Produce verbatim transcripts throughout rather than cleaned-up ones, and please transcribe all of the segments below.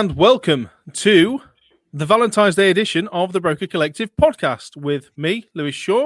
and welcome to the Valentine's Day edition of the Broker Collective podcast with me, Lewis Shaw,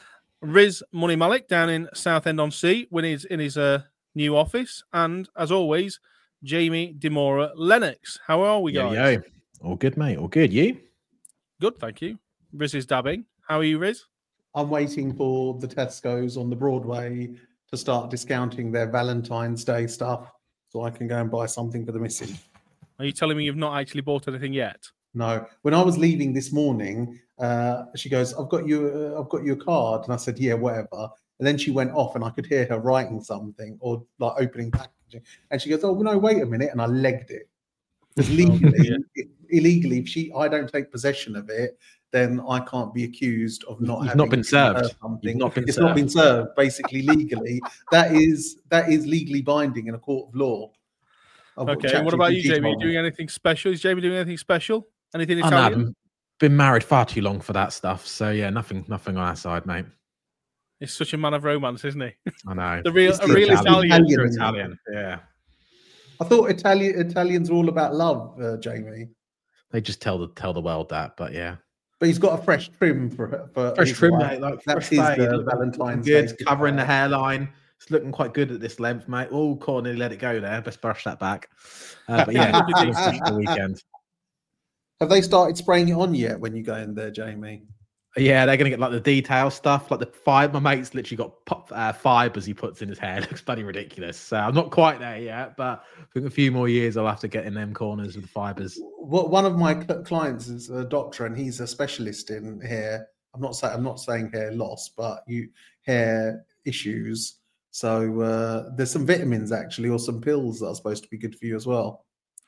Riz Money Malik down in Southend-on-Sea when he's in his uh, new office, and as always, Jamie Demora Lennox. How are we, guys? Yo, yo. All good, mate. All good. You? Good, thank you. Riz is dabbing. How are you, Riz? I'm waiting for the Tesco's on the Broadway to start discounting their Valentine's Day stuff so I can go and buy something for the missus. Are you telling me you've not actually bought anything yet? No. When I was leaving this morning, uh, she goes, "I've got you. Uh, I've got you a card," and I said, "Yeah, whatever." And then she went off, and I could hear her writing something or like opening packaging. And she goes, "Oh no, wait a minute!" And I legged it because legally, yeah. illegally, if she, I don't take possession of it, then I can't be accused of not. You've having not been served. Something. You've not been it's served. not been served. Basically, legally, that is that is legally binding in a court of law. Okay, and what about you, Jamie? Are you doing anything special? Is Jamie doing anything special? Anything I Italian? haven't been married far too long for that stuff. So yeah, nothing, nothing on our side, mate. He's such a man of romance, isn't he? I know. The real, It's a the real Italian. Italian. Italian. Italian. Yeah. I thought Italian Italians are all about love, uh, Jamie. They just tell the tell the world that, but yeah. But he's got a fresh trim for for Fresh his trim, wife. mate. Like That's fresh his fade, uh, looking- Valentine's looking Day good, covering the gift. hairline. It's looking quite good at this length, mate. Oh, corny, let it go there. Best brush that back. Uh, but yeah, Looking it was just the weekend. Have they started spraying it on yet when you go in there, Jamie? Yeah, they're gonna get like the detail stuff, like the fibre. My mate's literally got pop, uh, fibres he puts in his hair. It looks bloody ridiculous. So I'm not quite there yet, but I think a few more years I'll have to get in them corners with the fibres. What one of my cl- clients is a doctor, and he's a specialist in hair. I'm not saying I'm not saying hair loss, but you hair issues. So uh, there's some vitamins actually, or some pills that are supposed to be good for you as well.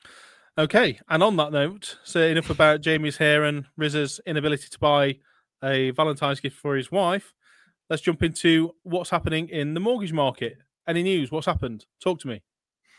Okay, and on that note, so enough about Jamie's hair and Riz's inability to buy a Valentine's gift for his wife. Let's jump into what's happening in the mortgage market. Any news? What's happened? Talk to me.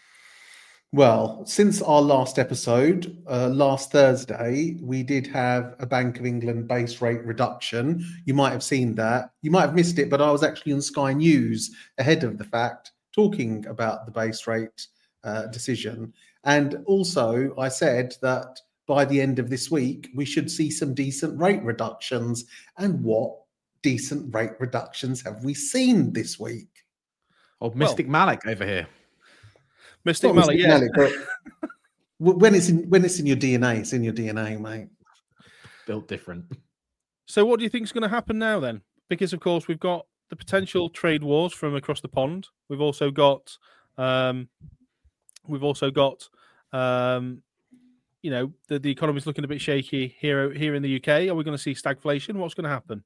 Well, since our last episode, uh, last Thursday, we did have a Bank of England base rate reduction. You might have seen that. You might have missed it, but I was actually on Sky News ahead of the fact talking about the base rate uh, decision. And also, I said that by the end of this week, we should see some decent rate reductions. And what decent rate reductions have we seen this week? Old Mystic Malik over here. Mystic Not Malik, Mystic yeah. Malik, but when it's in when it's in your D N A, it's in your D N A, mate. Built different. So what do you think is going to happen now then? Because, of course, we've got the potential trade wars from across the pond. We've also got, um, we've also got, um, you know, the, the economy's looking a bit shaky here, here in the U K. Are we going to see stagflation? What's going to happen?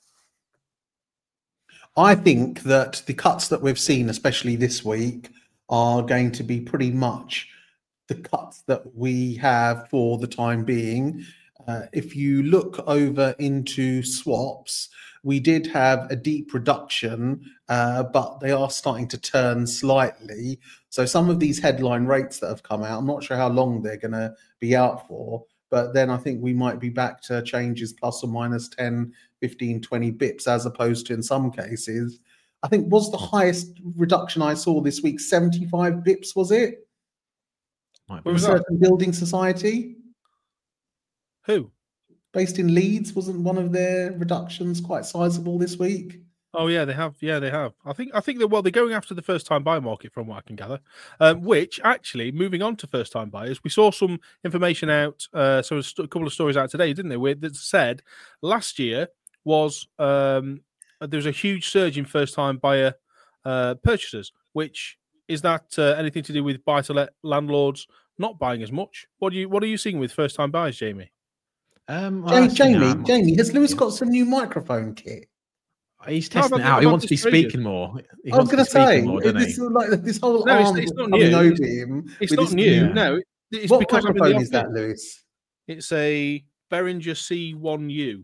I think that the cuts that we've seen, especially this week, are going to be pretty much the cuts that we have for the time being. Uh, if you look over into swaps, we did have a deep reduction, uh, but they are starting to turn slightly. So some of these headline rates that have come out, I'm not sure how long they're going to be out for, but then I think we might be back to changes plus or minus ten, fifteen, twenty bips, as opposed to in some cases, I think was the highest reduction I saw this week, seventy-five bips, was it? Might What be. was A that? certain building society Who? based in Leeds, wasn't one of their reductions quite sizable this week? Oh yeah, they have. Yeah, they have. I think. I think that. Well, they're going after the first-time buy market, from what I can gather. Um, which actually, moving on to first-time buyers, we saw some information out. Uh, so a, st- a couple of stories out today, didn't they? Where that said last year was um, there was a huge surge in first-time buyer uh, purchasers. Which is that uh, anything to do with buy-to-let landlords not buying as much? What do you What are you seeing with first-time buyers, Jamie? Um, well, Ja- that's, you know, Jamie, I'm- Jamie, has Lewis yeah. got some new microphone kit? He's No, testing about it the- out. He about wants to be this radio. speaking more. He I wants was to going be to say, speaking more, doesn't this, he? like, this whole No, it's- arm it's not coming new. over It's- him. It's with not his new. Yeah. No, it's What because I'm in the microphone is office. that, Lewis? It's a Behringer C one U.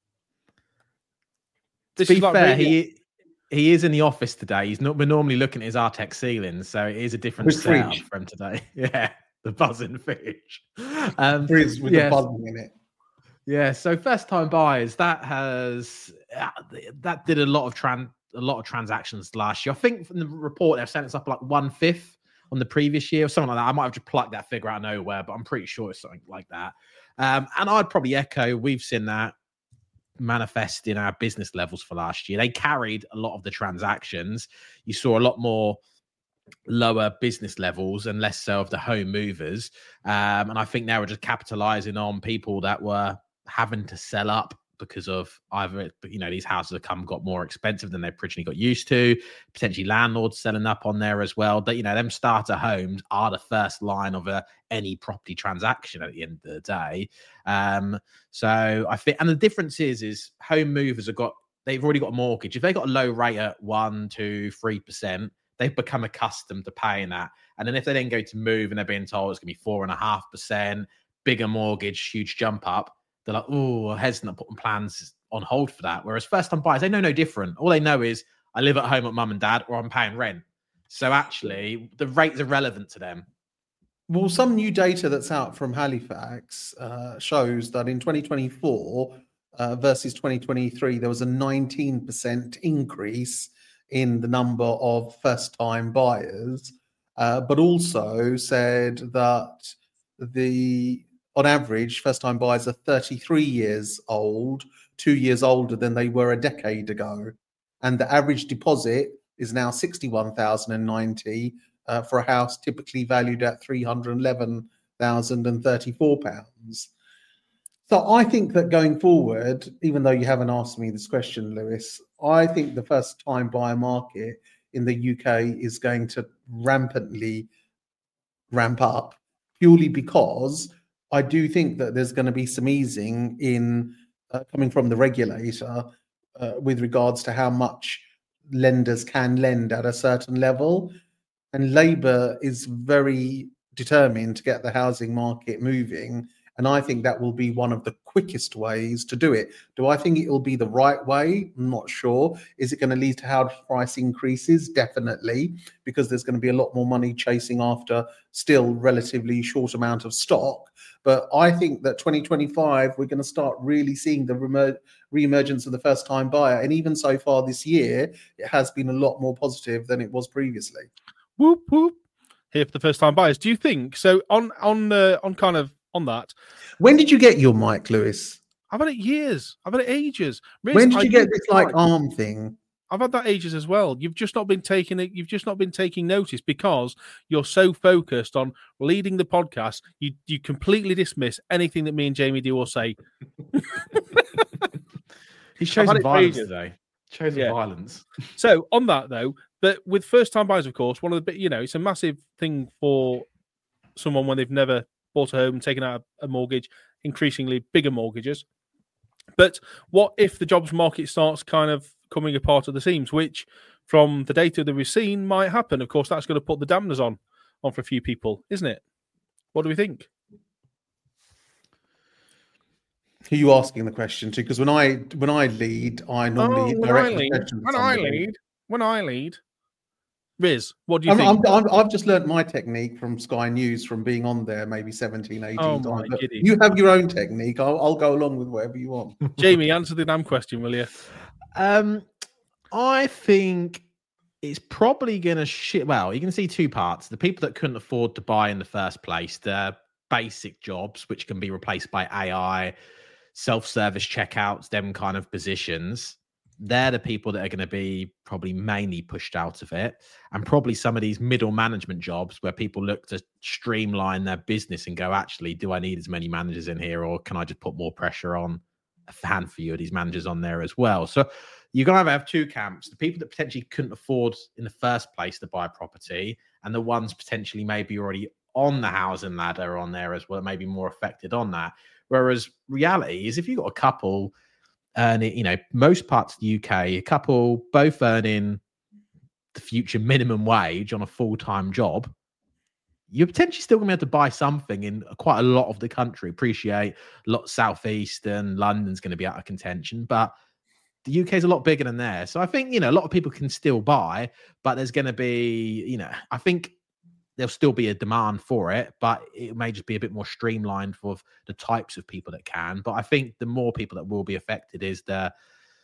To This be is like fair, radio- he he is in the office today. He's not. We're normally looking at his Artex ceiling, so it is a different With setup fridge. for him today. Yeah, the buzzing fish. Um, Frizz with yeah, the buzzing in it. yeah. So first time buyers, that has uh, that did a lot of tran a lot of transactions last year. I think from the report they're saying it's up like one fifth on the previous year or something like that. I might have just plucked that figure out of nowhere, but I'm pretty sure it's something like that. Um, and I'd probably echo, we've seen that manifest in our business levels for last year. They carried a lot of the transactions. You saw a lot more lower business levels and less so of the home movers. Um, and I think now we're just capitalizing on people that were having to sell up because of either, you know, these houses have come got more expensive than they originally got used to, potentially landlords selling up on there as well. That, you know, them starter homes are the first line of a, any property transaction at the end of the day. Um, so I think, and the difference is, is home movers have got, they've already got a mortgage. If they got a low rate at one, two, three percent, they've become accustomed to paying that. And then if they then go to move and they're being told it's going to be four and a half percent, bigger mortgage, huge jump up, they're like, oh, hesitant putting plans on hold for that. Whereas first-time buyers, they know no different. All they know is I live at home at mum and dad, or I'm paying rent. So actually, the rates are relevant to them. Well, some new data that's out from Halifax uh, shows that in twenty twenty-four uh, versus twenty twenty-three, there was a nineteen percent increase in the number of first-time buyers, uh, but also said that the on average, first-time buyers are thirty-three years old, two years older than they were a decade ago. And the average deposit is now sixty-one thousand ninety uh, for a house typically valued at three hundred eleven thousand thirty-four pounds. So I think that going forward, even though you haven't asked me this question, Lewis, I think the first-time buyer market in the U K is going to rampantly ramp up purely because I do think that there's going to be some easing in uh, coming from the regulator uh, with regards to how much lenders can lend at a certain level. And Labour is very determined to get the housing market moving. And I think that will be one of the quickest ways to do it. Do I think it will be the right way? I'm not sure. Is it going to lead to house price increases? Definitely, because there's going to be a lot more money chasing after still relatively short amount of stock. But I think that twenty twenty-five, we're going to start really seeing the remer- re-emergence of the first-time buyer. And even so far this year, it has been a lot more positive than it was previously. Whoop, whoop. Here for the first-time buyers. Do you think, so on, on, uh, on kind of, on that. When did you get your mic, Lewis? I've had it years. I've had it ages. Riz, when did I you get this like arm thing? I've had that ages as well. You've just not been taking it. You've just not been taking notice because you're so focused on leading the podcast. You you completely dismiss anything that me and Jamie do or say. He's chosen violence today. Chosen yeah. violence. So on that though, but with first-time buyers, of course, one of the you know it's a massive thing for someone when they've never bought a home, taken out a mortgage, increasingly bigger mortgages. But what if the jobs market starts kind of coming apart at the seams, which from the data that we've seen might happen? Of course, that's going to put the dampeners on, on for a few people, isn't it? What do we think? Who are you asking the question to? Because when I when I lead, I normally oh, when direct I lead, the question to when I somebody. lead, when I lead, Riz, what do you I'm, think? I'm, I'm, I've just learnt my technique from Sky News from being on there maybe seventeen, eighteen Oh, times. my giddy. You have your own technique. I'll, I'll go along with whatever you want. Jamie, answer the damn question, will you? Um, I think it's probably going to shit. Well, you can see two parts. The people that couldn't afford to buy in the first place, the basic jobs, which can be replaced by A I, self-service checkouts, them kind of positions. They're the people that are going to be probably mainly pushed out of it. And probably some of these middle management jobs where people look to streamline their business and go, actually, do I need as many managers in here, or can I just put more pressure on a handful of these managers on there as well? So you're going to have two camps: the people that potentially couldn't afford in the first place to buy a property, and the ones potentially maybe already on the housing ladder on there as well, maybe more affected on that. Whereas reality is, if you've got a couple earning, you know, most parts of the U K, a couple both earning the future minimum wage on a full-time job, you're potentially still going to be able to buy something in quite a lot of the country. Appreciate a lot southeast and London's going to be out of contention, but the U K is a lot bigger than there. So I think, you know, a lot of people can still buy, but there's going to be, you know, I think there'll still be a demand for it, but it may just be a bit more streamlined for the types of people that can. But I think the more people that will be affected is the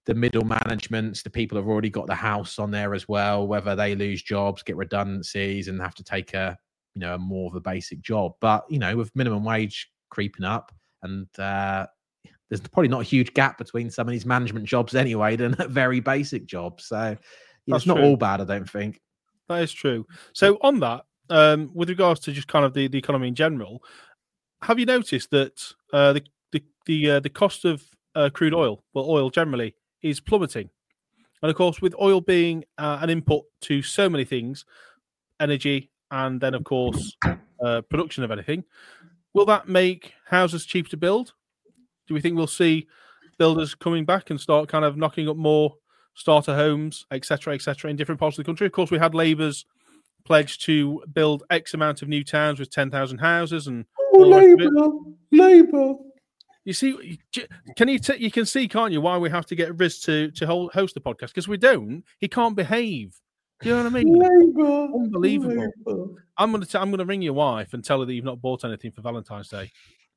the middle managements, the people who've already got the house on there as well, whether they lose jobs, get redundancies, and have to take a, you know, a more of a basic job. But, you know, with minimum wage creeping up, and uh, there's probably not a huge gap between some of these management jobs anyway than very basic jobs. So yeah, it's not true. all bad, I don't think. That is true. So on that, um, with regards to just kind of the, the economy in general, have you noticed that uh, the the the, uh, the cost of uh, crude oil, well, oil generally, is plummeting? And of course, with oil being uh, an input to so many things, energy, and then of course uh, production of anything, will that make houses cheaper to build? Do we think we'll see builders coming back and start kind of knocking up more starter homes, et cetera, et cetera, in different parts of the country? Of course, we had Labour's pledge to build X amount of new towns with ten thousand houses, and oh, Labour, Labour. You see, can you t- you can see, can't you, why we have to get Riz to to hold, host the podcast? Because we don't, he can't behave. Do you know what I mean? Labour, Unbelievable. Labour. I'm gonna t- I'm gonna ring your wife and tell her that you've not bought anything for Valentine's Day.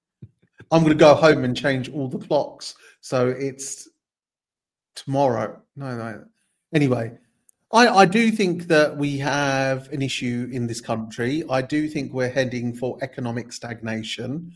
I'm going to go home and change all the clocks. So it's tomorrow. No, no. Anyway, I, I do think that we have an issue in this country. I do think we're heading for economic stagnation.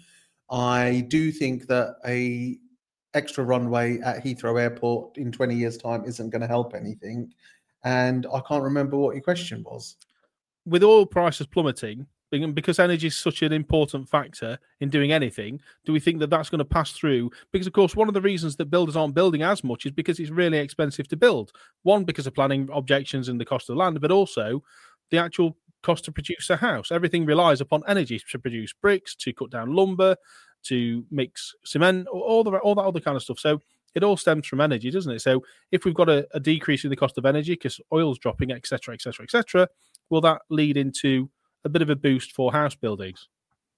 I do think that a extra runway at Heathrow Airport in twenty years' time isn't going to help anything. And I can't remember what your question was. With oil prices plummeting, because energy is such an important factor in doing anything, do we think that that's going to pass through? Because, of course, one of the reasons that builders aren't building as much is because it's really expensive to build. One, because of planning objections and the cost of land, but also the actual cost to produce a house. Everything relies upon energy to produce bricks, to cut down lumber, to mix cement, all, the, all that other kind of stuff. So it all stems from energy, doesn't it? So if we've got a, a decrease in the cost of energy because oil's dropping, et cetera, et cetera, et cetera, will that lead into a bit of a boost for house buildings?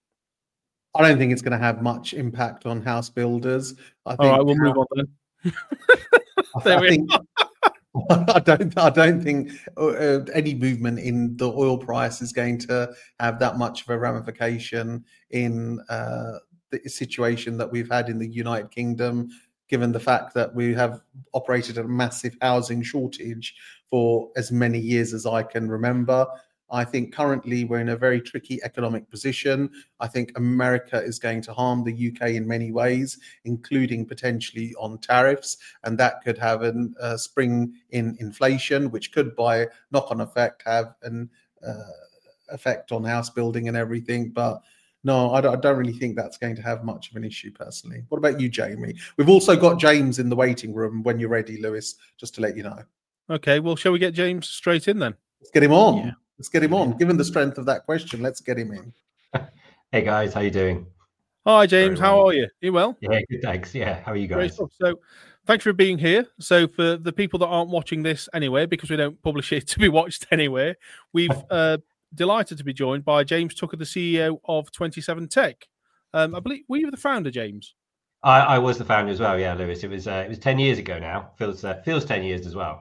I don't think it's going to have much impact on house builders. I think, all right, we'll move on then. I, I, think, I don't. I don't think uh, any movement in the oil price is going to have that much of a ramification in uh, the situation that we've had in the United Kingdom, given the fact that we have operated a massive housing shortage for as many years as I can remember. I think currently we're in a very tricky economic position. I think America is going to harm the U K in many ways, including potentially on tariffs, and that could have a uh, spring in inflation, which could, by knock-on effect, have an uh, effect on house building and everything. But no, I don't, I don't really think that's going to have much of an issue personally. What about you, Jamie? We've also got James in the waiting room when you're ready, Lewis, just to let you know. Okay, well, shall we get James straight in then? Let's get him on. Yeah. Let's get him on. Given the strength of that question, let's get him in. Hey guys, how you doing? Hi James, Very how well. are you? You well? Yeah, good, thanks. Yeah, how are you Great guys? stuff. So thanks for being here. So for the people that aren't watching this anywhere, because we don't publish it to be watched anywhere, we've uh, delighted to be joined by James Tucker, the C E O of twenty-seven Tech. Um, I believe, were you the founder, James? I, I was the founder as well. Yeah, Lewis. It was uh, it was ten years ago now. Feels uh, feels ten years as well.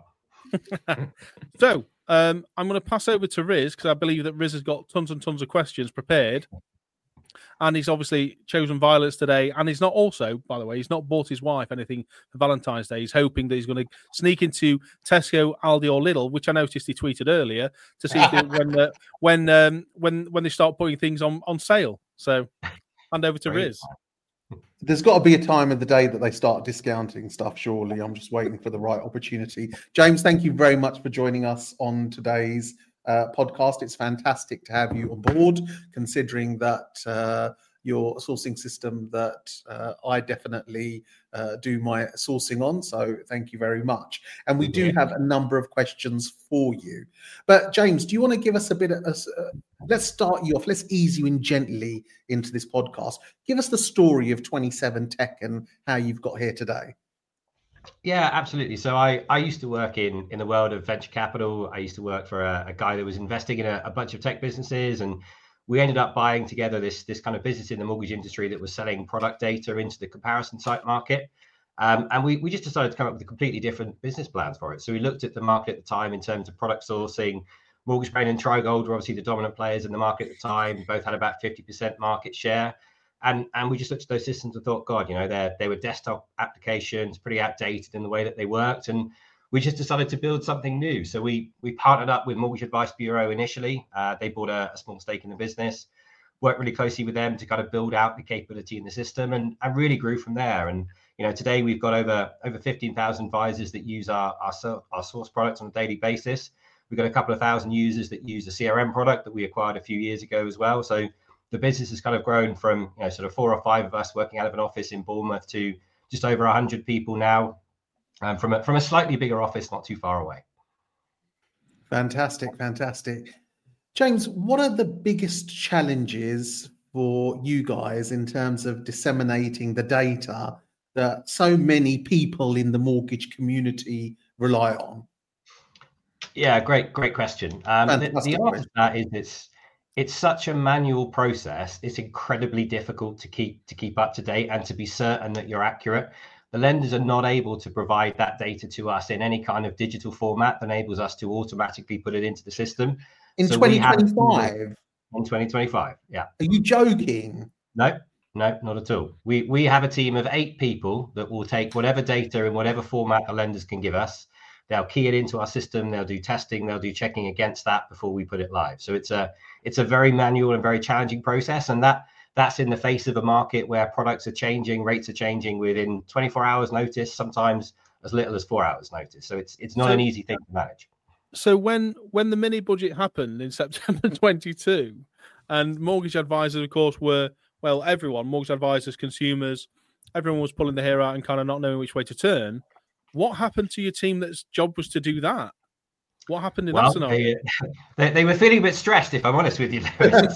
So um, I'm going to pass over to Riz because I believe that Riz has got tons and tons of questions prepared. And he's obviously chosen violets today. And he's not also, by the way, he's not bought his wife anything for Valentine's Day. He's hoping that he's going to sneak into Tesco, Aldi, or Lidl, which I noticed he tweeted earlier, to see if they, when uh, when um, when when they start putting things on, on sale. So hand over to Great. Riz. There's got to be a time of the day that they start discounting stuff, surely. I'm just waiting for the right opportunity. James, thank you very much for joining us on today's uh, podcast. It's fantastic to have you on board, considering that uh, your sourcing system that uh, I definitely uh, do my sourcing on. So thank you very much. And we do have a number of questions for you. But James, do you want to give us a bit of, uh, let's start you off. Let's ease you in gently into this podcast. Give us the story of twenty-seven Tech and how you've got here today. Yeah, absolutely. So I, I used to work in, in the world of venture capital. I used to work for a, a guy that was investing in a, a bunch of tech businesses, and we ended up buying together this, this kind of business in the mortgage industry that was selling product data into the comparison site market. Um, and we, we just decided to come up with a completely different business plans for it. So we looked at the market at the time in terms of product sourcing. MortgageBrain and TryGold were obviously the dominant players in the market at the time. Both had about fifty percent market share. And, and we just looked at those systems and thought, God, you know, they they were desktop applications, pretty outdated in the way that they worked. And we just decided to build something new. So we we partnered up with Mortgage Advice Bureau initially. Uh, they bought a, a small stake in the business, worked really closely with them to kind of build out the capability in the system, and, and really grew from there. And, you know, today we've got over over fifteen thousand advisors that use our, our, our source products on a daily basis. We've got a couple of thousand users that use the C R M product that we acquired a few years ago as well. So the business has kind of grown from, you know, sort of four or five of us working out of an office in Bournemouth to just over one hundred people now, um, from a, from a slightly bigger office not too far away. Fantastic, fantastic. James, what are the biggest challenges for you guys in terms of disseminating the data that so many people in the mortgage community rely on? Yeah, great, great question. Um, the, the answer to that is it's it's such a manual process. It's incredibly difficult to keep to keep up to date and to be certain that you're accurate. The lenders are not able to provide that data to us in any kind of digital format that enables us to automatically put it into the system. In so twenty twenty-five? In twenty twenty-five, yeah. Are you joking? No, no, not at all. We we have a team of eight people that will take whatever data in whatever format the lenders can give us. They'll key it into our system. They'll do testing. They'll do checking against that before we put it live. So it's a it's a very manual and very challenging process, and that that's in the face of a market where products are changing, rates are changing within twenty-four hours notice, sometimes as little as four hours notice. So it's it's not so, an easy thing to manage. So when when the mini budget happened in September twenty-two, and mortgage advisors, of course, were, well, everyone, mortgage advisors, consumers, everyone was pulling their hair out and kind of not knowing which way to turn. What happened to your team that's job was to do that? What happened in well, that scenario? They, they were feeling a bit stressed, if I'm honest with you.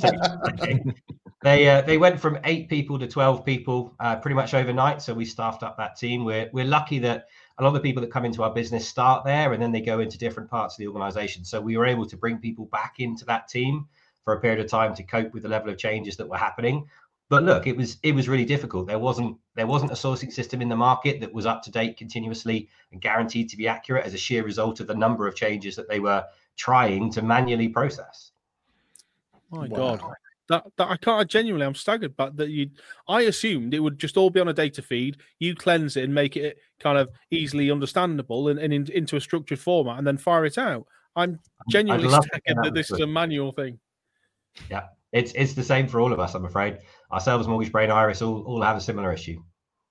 they uh, they went from eight people to twelve people uh, pretty much overnight. So we staffed up that team. We're we're lucky that a lot of the people that come into our business start there and then they go into different parts of the organization. So we were able to bring people back into that team for a period of time to cope with the level of changes that were happening. But look, it was it was really difficult. There wasn't there wasn't a sourcing system in the market that was up to date continuously and guaranteed to be accurate as a sheer result of the number of changes that they were trying to manually process. My Wow. God, that, that I can't. I genuinely, I'm staggered. But that you, I assumed it would just all be on a data feed. You cleanse it and make it kind of easily understandable and, and in, into a structured format, and then fire it out. I'm genuinely staggered that this is a manual thing. Yeah. It's it's the same for all of us, I'm afraid. Ourselves, Mortgage Brain, Iris, all, all have a similar issue.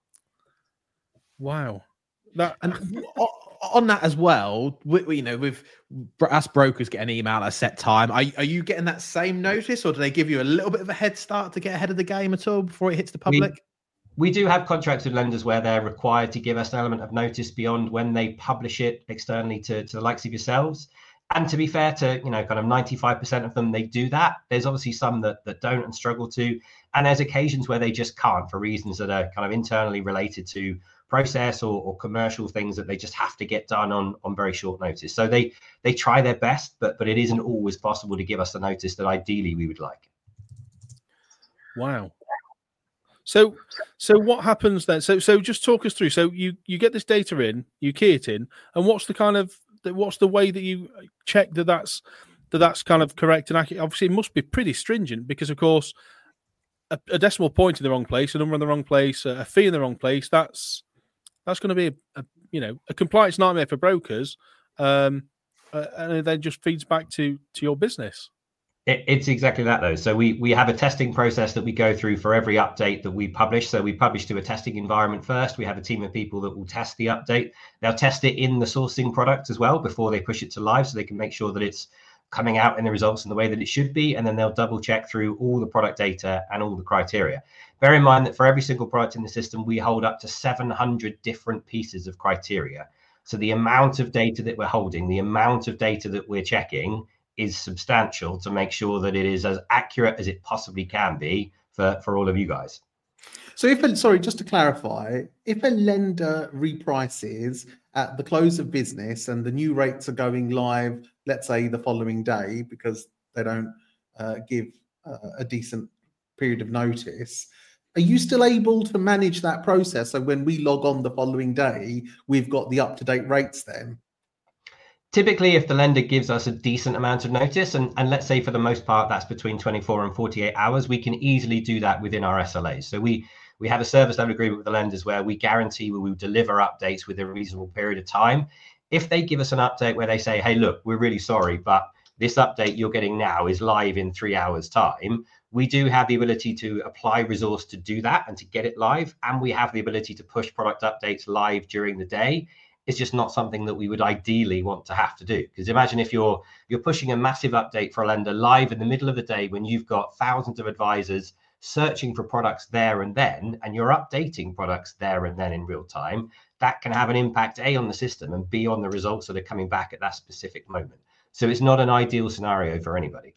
Wow. That And on that as well, we, we, you know, with us brokers get an email at a set time. Are, are you getting that same notice, or do they give you a little bit of a head start to get ahead of the game at all before it hits the public? We, we do have contracts with lenders where they're required to give us an element of notice beyond when they publish it externally to, to the likes of yourselves. And to be fair to, you know, kind of ninety-five percent of them, they do that. There's obviously some that, that don't and struggle to. And there's occasions where they just can't for reasons that are kind of internally related to process or, or commercial things that they just have to get done on, on very short notice. So they they try their best, but but it isn't always possible to give us the notice that ideally we would like. Wow. So so what happens then? So so just talk us through. So you you get this data in, you key it in, and what's the kind of what's the way that you check that that's that that's kind of correct and accurate? Obviously, it must be pretty stringent because, of course, a, a decimal point in the wrong place, a number in the wrong place, a fee in the wrong place. That's that's going to be a, a you know a compliance nightmare for brokers, um, uh, and it then just feeds back to to your business. It, it's exactly that, though. So we we have a testing process that we go through for every update that we publish. So we publish to a testing environment first. We have a team of people that will test the update. They'll test it in the sourcing product as well before they push it to live, so they can make sure that it's coming out in the results in the way that it should be. And then they'll double check through all the product data and all the criteria. Bear in mind that for every single product in the system, we hold up to seven hundred different pieces of criteria. So the amount of data that we're holding, the amount of data that we're checking is substantial to make sure that it is as accurate as it possibly can be for, for all of you guys. So if, a, sorry, just to clarify, if a lender reprices at the close of business and the new rates are going live, let's say the following day, because they don't uh, give uh, a decent period of notice, are you still able to manage that process? So when we log on the following day, we've got the up-to-date rates then? Typically, if the lender gives us a decent amount of notice, and, and let's say for the most part that's between twenty-four and forty-eight hours, we can easily do that within our S L As. So we we have a service level agreement with the lenders where we guarantee we will deliver updates within a reasonable period of time. If they give us an update where they say, hey, look, we're really sorry, but this update you're getting now is live in three hours time, we do have the ability to apply resource to do that and to get it live. And we have the ability to push product updates live during the day. It's just not something that we would ideally want to have to do. Because imagine if you're you're pushing a massive update for a lender live in the middle of the day when you've got thousands of advisors searching for products there and then, and you're updating products there and then in real time, that can have an impact, A, on the system, and B, on the results that are coming back at that specific moment. So it's not an ideal scenario for anybody.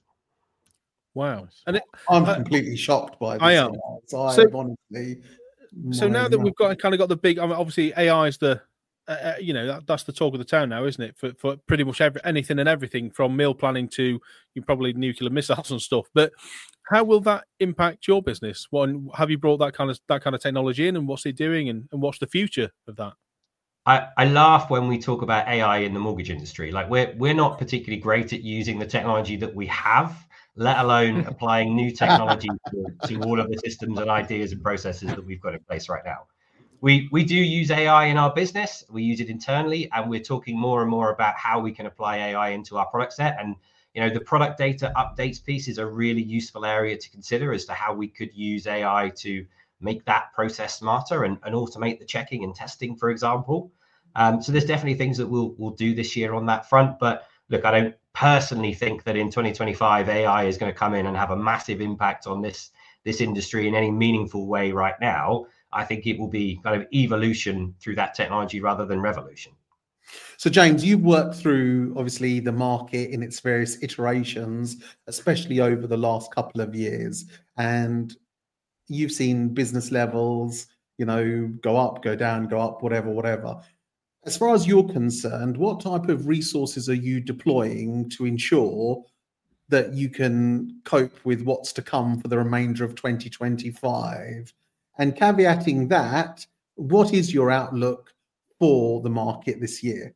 Wow. And it, I'm uh, completely shocked by this. I am. So, I So- honestly, So my now that God. we've got kind of got the big, I mean, obviously A I is the, uh, uh, you know, that, that's the talk of the town now, isn't it? For for pretty much every, anything and everything, from meal planning to you probably nuclear missiles and stuff. But how will that impact your business? What have you brought that kind of that kind of technology in, and what's it doing, and, and what's the future of that? I, I laugh when we talk about A I in the mortgage industry. Like we're we're not particularly great at using the technology that we have, let alone applying new technology to, to all of the systems and ideas and processes that we've got in place right now. We we do use A I in our business. We use it internally, and we're talking more and more about how we can apply A I into our product set. And you know, the product data updates piece is a really useful area to consider as to how we could use A I to make that process smarter and, and automate the checking and testing, for example. Um, so there's definitely things that we'll we'll do this year on that front. But look, I don't personally think that in twenty twenty-five A I is going to come in and have a massive impact on this this industry in any meaningful way right now. I think it will be kind of evolution through that technology rather than revolution. So, James, you've worked through obviously the market in its various iterations, especially over the last couple of years, and you've seen business levels, you know, go up, go down, go up, whatever, whatever. As far as you're concerned, what type of resources are you deploying to ensure that you can cope with what's to come for the remainder of twenty twenty-five? And caveating that, what is your outlook for the market this year?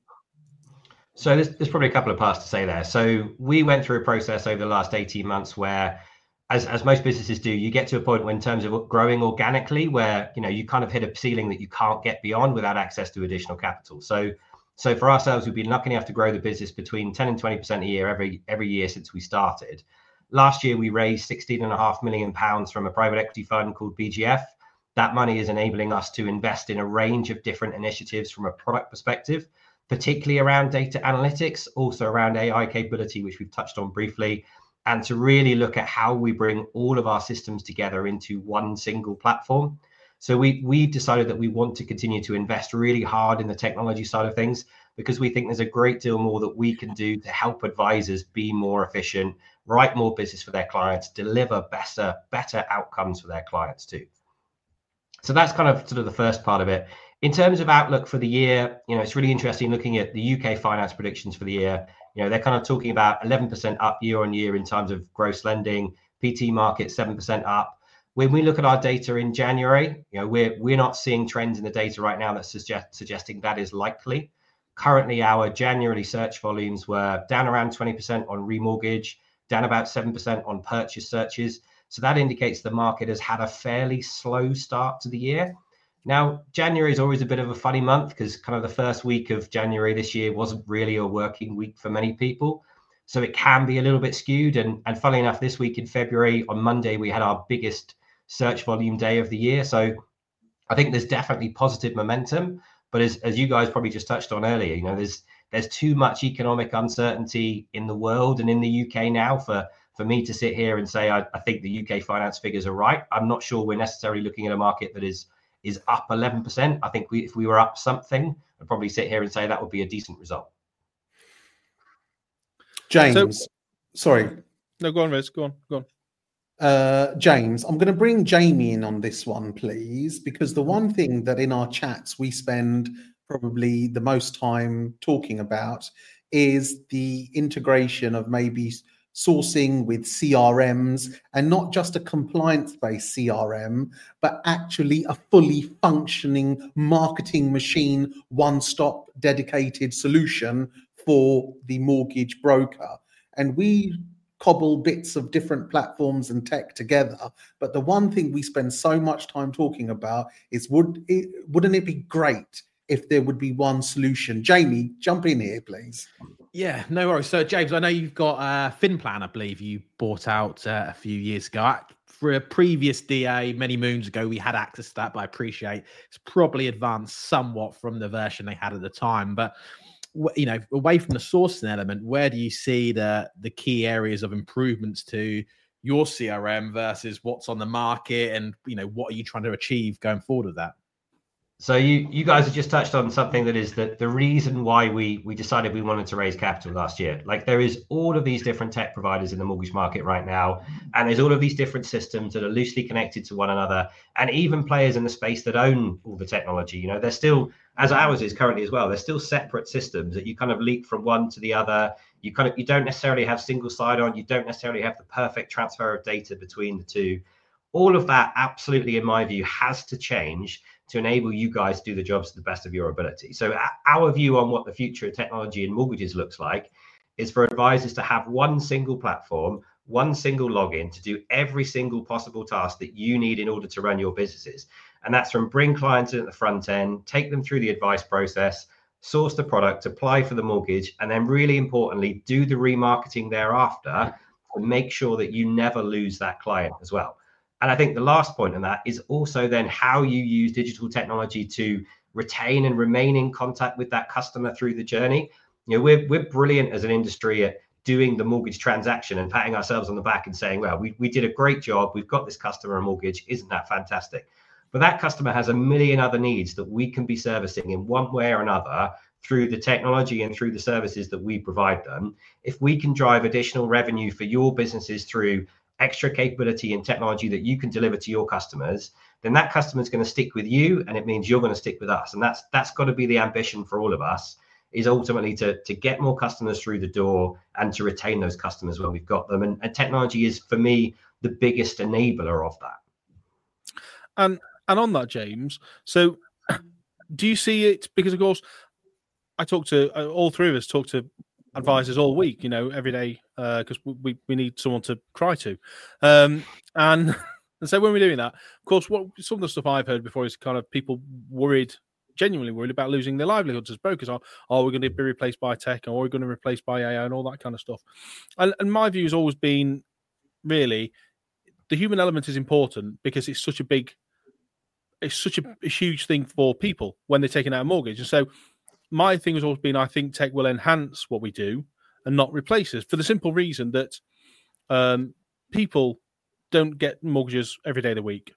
So there's, there's probably a couple of parts to say there. So we went through a process over the last eighteen months where, as, as most businesses do, you get to a point where in terms of growing organically, where you know you kind of hit a ceiling that you can't get beyond without access to additional capital. So so for ourselves, we've been lucky enough to grow the business between ten and twenty percent a year every every year since we started. Last year, we raised sixteen and a half million pounds from a private equity fund called B G F. That money is enabling us to invest in a range of different initiatives from a product perspective, particularly around data analytics, also around A I capability, which we've touched on briefly, and to really look at how we bring all of our systems together into one single platform. So we, we've decided that we want to continue to invest really hard in the technology side of things, because we think there's a great deal more that we can do to help advisors be more efficient, write more business for their clients, deliver better, better outcomes for their clients too. So that's kind of sort of the first part of it. In terms of outlook for the year, you know, it's really interesting looking at the U K finance predictions for the year. You know, they're kind of talking about eleven percent up year on year in terms of gross lending, P T market seven percent up. When we look at our data in January, you know, we're we're not seeing trends in the data right now that suggest suggesting that is likely. Currently, our January search volumes were down around twenty percent on remortgage, down about seven percent on purchase searches. So that indicates the market has had a fairly slow start to the year. Now, January is always a bit of a funny month because kind of the first week of January this year wasn't really a working week for many people. So it can be a little bit skewed. And, and funnily enough, this week in February, on Monday, we had our biggest search volume day of the year. So I think there's definitely positive momentum. But as, as you guys probably just touched on earlier, you know, there's there's too much economic uncertainty in the world and in the U K now for, for me to sit here and say, I, I think the U K finance figures are right. I'm not sure we're necessarily looking at a market that is is up eleven percent. I think we, if we were up something, I'd probably sit here and say that would be a decent result. James, So- sorry. No, go on, Riz. Go on. Go on. Uh, James, I'm going to bring Jamie in on this one, please, because the one thing that in our chats we spend probably the most time talking about is the integration of maybe sourcing with C R Ms, and not just a compliance-based C R M, but actually a fully functioning marketing machine, one-stop dedicated solution for the mortgage broker. And we cobble bits of different platforms and tech together. But the one thing we spend so much time talking about is would it, wouldn't it be great if there would be one solution? Jamie, jump in here, please. Yeah, no worries. So, James, I know you've got uh, FinPlan, I believe you bought out uh, a few years ago. For a previous D A many moons ago, we had access to that, but I appreciate it's probably advanced somewhat from the version they had at the time. But you know, away from the sourcing element, where do you see the the key areas of improvements to your C R M versus what's on the market, and you know, what are you trying to achieve going forward with that? So you you guys have just touched on something that is the, the reason why we we decided we wanted to raise capital last year. Like, there is all of these different tech providers in the mortgage market right now, and there's all of these different systems that are loosely connected to one another, and even players in the space that own all the technology. You know, they're still, as ours is currently as well, they're still separate systems that you kind of leap from one to the other. You kind of you don't necessarily have single sign-on. You don't necessarily have the perfect transfer of data between the two. All of that, absolutely, in my view, has to change to enable you guys to do the jobs to the best of your ability. So our view on what the future of technology in mortgages looks like is for advisors to have one single platform, one single login to do every single possible task that you need in order to run your businesses. And that's from bring clients in at the front end, take them through the advice process, source the product, apply for the mortgage, and then really importantly, do the remarketing thereafter to make sure that you never lose that client as well. And I think the last point on that is also then how you use digital technology to retain and remain in contact with that customer through the journey. You know, we're we're brilliant as an industry at doing the mortgage transaction and patting ourselves on the back and saying, well, we, we did a great job. We've got this customer a mortgage. Isn't that fantastic? But that customer has a million other needs that we can be servicing in one way or another through the technology and through the services that we provide them. If we can drive additional revenue for your businesses through extra capability and technology that you can deliver to your customers, then that customer is going to stick with you, and it means you're going to stick with us. And that's that's got to be the ambition for all of us, is ultimately to to get more customers through the door and to retain those customers when we've got them. And, and technology is, for me, the biggest enabler of that. And and on that, James, so do you see it? Because of course, I talk to uh, all three of us talk to advisors all week, you know, every day, because uh, we, we need someone to cry to. Um, and, and so when we're doing that, of course, what some of the stuff I've heard before is kind of people worried, genuinely worried about losing their livelihoods as brokers. Are, are we going to be replaced by tech, or are we going to be replaced by A I and all that kind of stuff? And, and my view has always been, really, the human element is important because it's such a big, it's such a, a huge thing for people when they're taking out a mortgage. And so my thing has always been, I think tech will enhance what we do and not replace us, for the simple reason that um, people don't get mortgages every day of the week.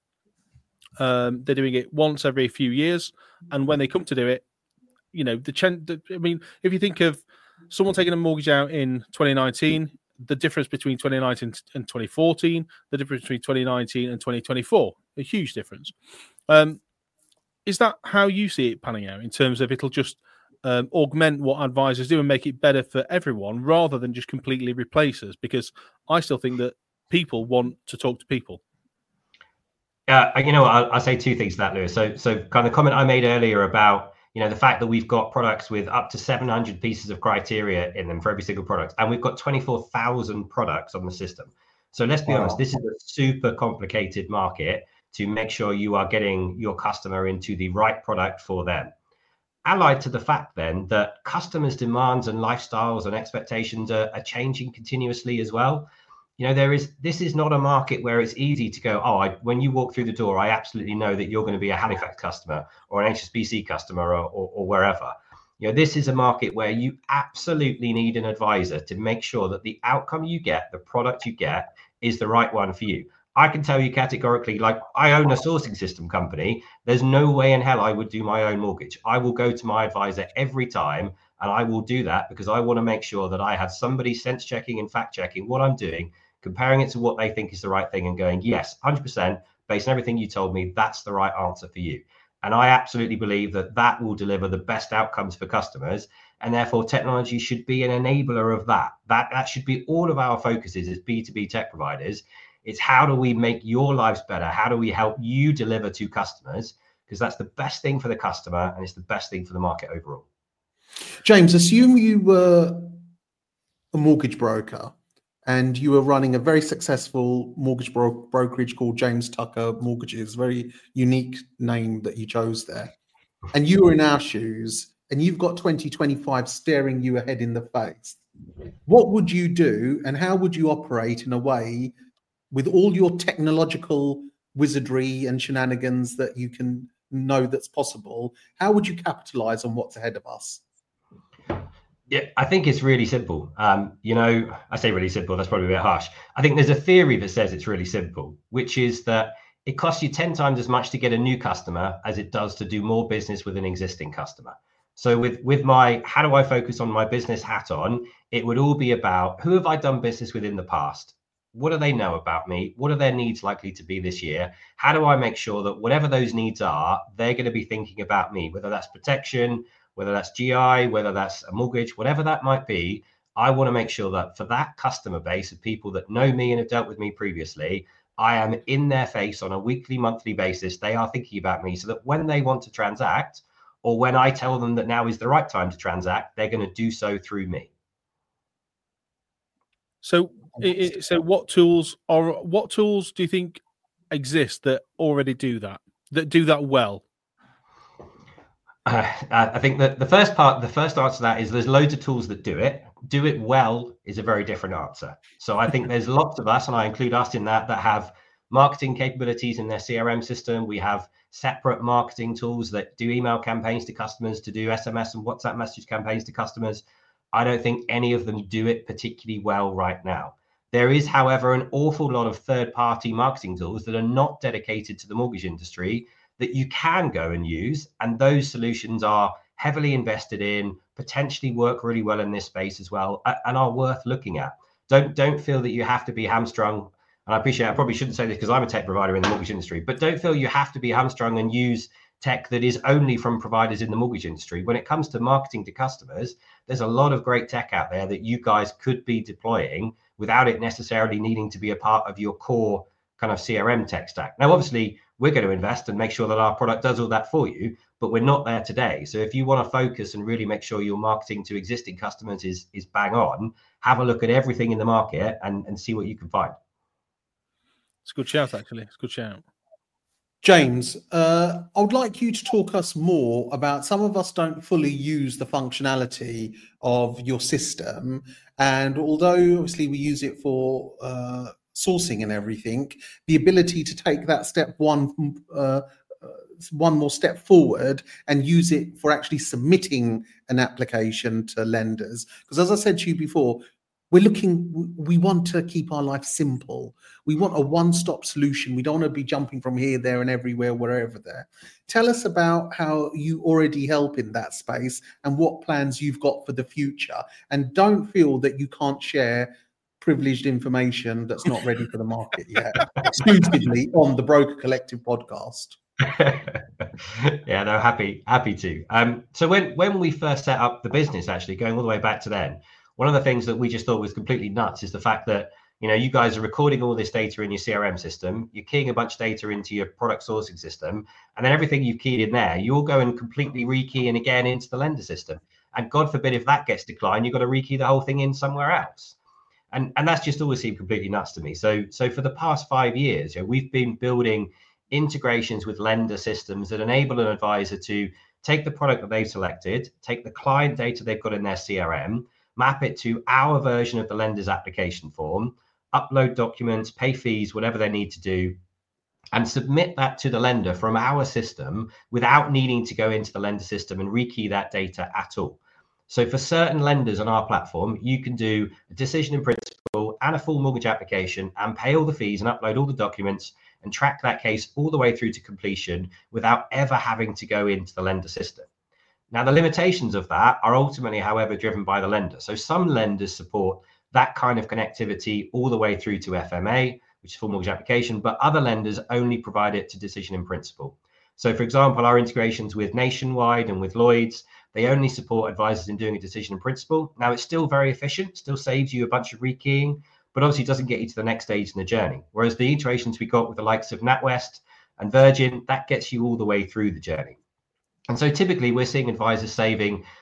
Um, they're doing it once every few years. And when they come to do it, you know, the, chen- the I mean, if you think of someone taking a mortgage out in twenty nineteen, the difference between twenty nineteen and twenty fourteen, the difference between twenty nineteen and twenty twenty-four, a huge difference. Um, is that how you see it panning out, in terms of it'll just Um, augment what advisors do and make it better for everyone rather than just completely replace us? Because I still think that people want to talk to people. Yeah, uh, you know, I'll, I'll say two things to that, Lewis. So, so kind of comment I made earlier about, you know, the fact that we've got products with up to seven hundred pieces of criteria in them for every single product, and we've got twenty-four thousand products on the system. So let's be wow. honest, this is a super complicated market to make sure you are getting your customer into the right product for them. Allied to the fact then that customers' demands and lifestyles and expectations are, are changing continuously as well. You know, there is, this is not a market where it's easy to go, oh, I, when you walk through the door, I absolutely know that you're going to be a Halifax customer or an H S B C customer or, or, or wherever. You know, this is a market where you absolutely need an advisor to make sure that the outcome you get, the product you get, is the right one for you. I can tell you categorically, like, I own a sourcing system company. There's no way in hell I would do my own mortgage. I will go to my advisor every time, and I will do that because I want to make sure that I have somebody sense checking and fact checking what I'm doing, comparing it to what they think is the right thing, and going, yes, one hundred percent, based on everything you told me, that's the right answer for you. And I absolutely believe that that will deliver the best outcomes for customers. And therefore, technology should be an enabler of that. That, that should be all of our focuses as B two B tech providers. It's how do we make your lives better? How do we help you deliver to customers? Because that's the best thing for the customer, and it's the best thing for the market overall. James, assume you were a mortgage broker and you were running a very successful mortgage bro- brokerage called James Tucker Mortgages, very unique name that you chose there. And you were in our shoes and you've got twenty twenty-five staring you ahead in the face. What would you do and how would you operate in a way with all your technological wizardry and shenanigans that you can know that's possible? How would you capitalize on what's ahead of us? Yeah, I think it's really simple. Um, you know, I say really simple, that's probably a bit harsh. I think there's a theory that says it's really simple, which is that it costs you ten times as much to get a new customer as it does to do more business with an existing customer. So with, with my, how do I focus on my business hat on? It would all be about who have I done business with in the past? What do they know about me? What are their needs likely to be this year? How do I make sure that whatever those needs are, they're going to be thinking about me, whether that's protection, whether that's G I, whether that's a mortgage, whatever that might be. I want to make sure that for that customer base of people that know me and have dealt with me previously, I am in their face on a weekly, monthly basis. They are thinking about me so that when they want to transact, or when I tell them that now is the right time to transact, they're going to do so through me. So, it, so what tools are what tools do you think exist that already do that, that do that well? Uh, I think that the first part, the first answer to that is there's loads of tools that do it. Do it well is a very different answer. So I think there's lots of us, and I include us in that, that have marketing capabilities in their C R M system. We have separate marketing tools that do email campaigns to customers, to do S M S and WhatsApp message campaigns to customers. I don't think any of them do it particularly well right now. There is, however, an awful lot of third-party marketing tools that are not dedicated to the mortgage industry that you can go and use. And those solutions are heavily invested in, potentially work really well in this space as well, and are worth looking at. Don't, don't feel that you have to be hamstrung. And I appreciate, I probably shouldn't say this because I'm a tech provider in the mortgage industry, but don't feel you have to be hamstrung and use tech that is only from providers in the mortgage industry. When it comes to marketing to customers, there's a lot of great tech out there that you guys could be deploying without it necessarily needing to be a part of your core kind of C R M tech stack. Now, obviously, we're going to invest and make sure that our product does all that for you, but we're not there today. So if you want to focus and really make sure your marketing to existing customers is, is bang on, have a look at everything in the market and, and see what you can find. It's a good shout, actually. It's a good shout. James, uh, I would like you to talk us more about, some of us don't fully use the functionality of your system. And although obviously we use it for uh, sourcing and everything, the ability to take that step one, uh, one more step forward and use it for actually submitting an application to lenders. Because as I said to you before, we're looking, we want to keep our life simple. We want a one-stop solution. We don't want to be jumping from here, there, and everywhere, wherever there. Tell us about how you already help in that space and what plans you've got for the future. And don't feel that you can't share privileged information that's not ready for the market yet, exclusively on the Broker Collective podcast. Yeah, no, happy, happy to. Um, so when, when we first set up the business, actually going all the way back to then, one of the things that we just thought was completely nuts is the fact that, you know, you guys are recording all this data in your C R M system, you're keying a bunch of data into your product sourcing system, and then everything you've keyed in there, you'll go and completely rekey in again into the lender system. And God forbid if that gets declined, you've got to rekey the whole thing in somewhere else. And, and that's just always seemed completely nuts to me. So, so for the past five years, you know, we've been building integrations with lender systems that enable an advisor to take the product that they've selected, take the client data they've got in their C R M, map it to our version of the lender's application form, upload documents, pay fees, whatever they need to do, and submit that to the lender from our system without needing to go into the lender system and rekey that data at all. So for certain lenders on our platform, you can do a decision in principle and a full mortgage application and pay all the fees and upload all the documents and track that case all the way through to completion without ever having to go into the lender system. Now, the limitations of that are ultimately, however, driven by the lender. So some lenders support that kind of connectivity all the way through to F M A, which is full mortgage application, but other lenders only provide it to decision in principle. So for example, our integrations with Nationwide and with Lloyds, they only support advisors in doing a decision in principle. Now, it's still very efficient, still saves you a bunch of rekeying, but obviously doesn't get you to the next stage in the journey. Whereas the integrations we got with the likes of NatWest and Virgin, that gets you all the way through the journey. And so typically we're seeing advisors saving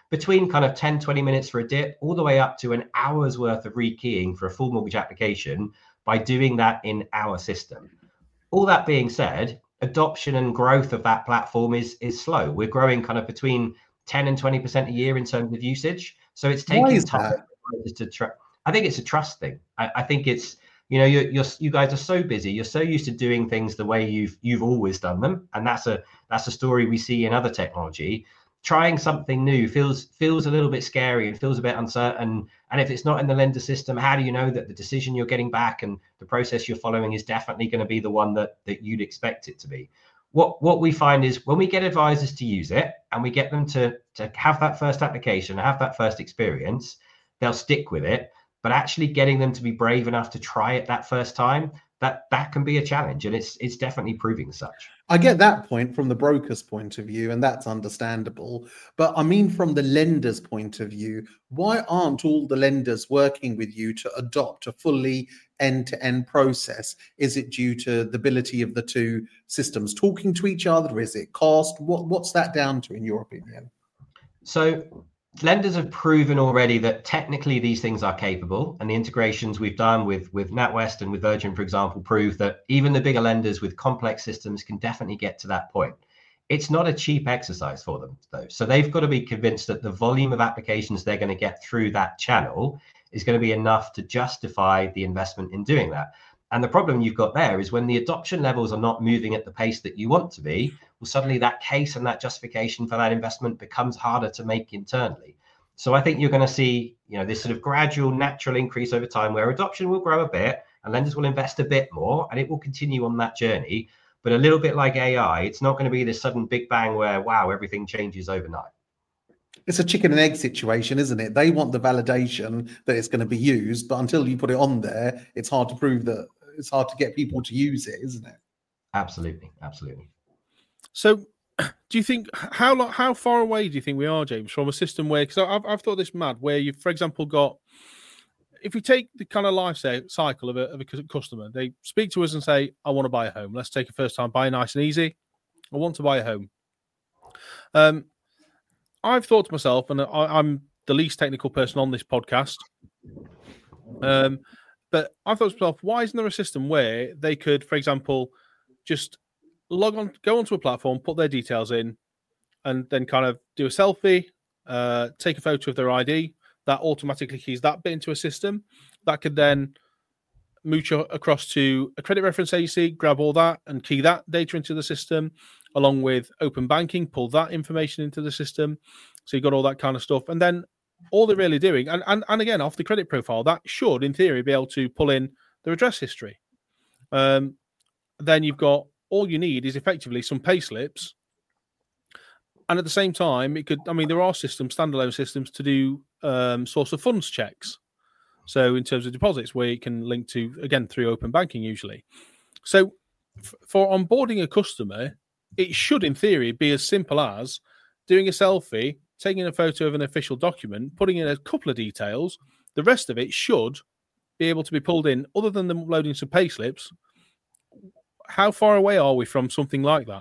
between kind of ten, twenty minutes for a dip, all the way up to an hour's worth of rekeying for a full mortgage application by doing that in our system. All that being said, adoption and growth of that platform is is slow. We're growing kind of between ten and twenty percent a year in terms of usage. So it's taking time to try. I think it's a trust thing. I, I think it's, you know, you're, you're, you guys are so busy. You're so used to doing things the way you've you've always done them, and that's a that's a story we see in other technology. Trying something new feels feels a little bit scary and feels a bit uncertain. And if it's not in the lender system, how do you know that the decision you're getting back and the process you're following is definitely going to be the one that that you'd expect it to be? What what we find is when we get advisors to use it and we get them to to have that first application, have that first experience, they'll stick with it. But actually getting them to be brave enough to try it that first time, that that can be a challenge, and it's it's definitely proving such. I get that point from the broker's point of view, and that's understandable. But I mean, from the lender's point of view, why aren't all the lenders working with you to adopt a fully end-to-end process? Is it due to the ability of the two systems talking to each other? Is it cost? What what's that down to, in your opinion? So lenders have proven already that technically these things are capable, and the integrations we've done with with NatWest and with Virgin, for example, prove that even the bigger lenders with complex systems can definitely get to that point. It's not a cheap exercise for them, though. So they've got to be convinced that the volume of applications they're going to get through that channel is going to be enough to justify the investment in doing that. And the problem you've got there is when the adoption levels are not moving at the pace that you want to be, well, suddenly that case and that justification for that investment becomes harder to make internally. So I think you're going to see, you know, this sort of gradual natural increase over time where adoption will grow a bit and lenders will invest a bit more, and it will continue on that journey. But a little bit like A I, it's not going to be this sudden big bang where, wow, everything changes overnight. It's a chicken and egg situation, isn't it? They want the validation that it's going to be used, but until you put it on there, it's hard to prove that. It's hard to get people to use it, isn't it? Absolutely, absolutely. So, do you think how long, how far away do you think we are, James, from a system where? Because I've I've thought this mad, where you, for example, got if we take the kind of life cycle of a, of a customer, they speak to us and say, "I want to buy a home. Let's take a first time buy, nice and easy. I want to buy a home." Um, I've thought to myself, and I, I'm the least technical person on this podcast. Um. But I thought to myself, why isn't there a system where they could, for example, just log on, go onto a platform, put their details in, and then kind of do a selfie, uh, take a photo of their I D, that automatically keys that bit into a system that could then mooch across to a credit reference agency, grab all that and key that data into the system, along with open banking, pull that information into the system. So you've got all that kind of stuff. And then all they're really doing, and, and, and again, off the credit profile, that should, in theory, be able to pull in their address history. Um, then you've got, all you need is effectively some pay slips. And at the same time, it could, I mean, there are systems, standalone systems, to do um, source of funds checks. So in terms of deposits, where you can link to, again, through open banking usually. So f- for onboarding a customer, it should, in theory, be as simple as doing a selfie, taking a photo of an official document, putting in a couple of details. The rest of it should be able to be pulled in, other than them loading some pay slips. How far away are we from something like that?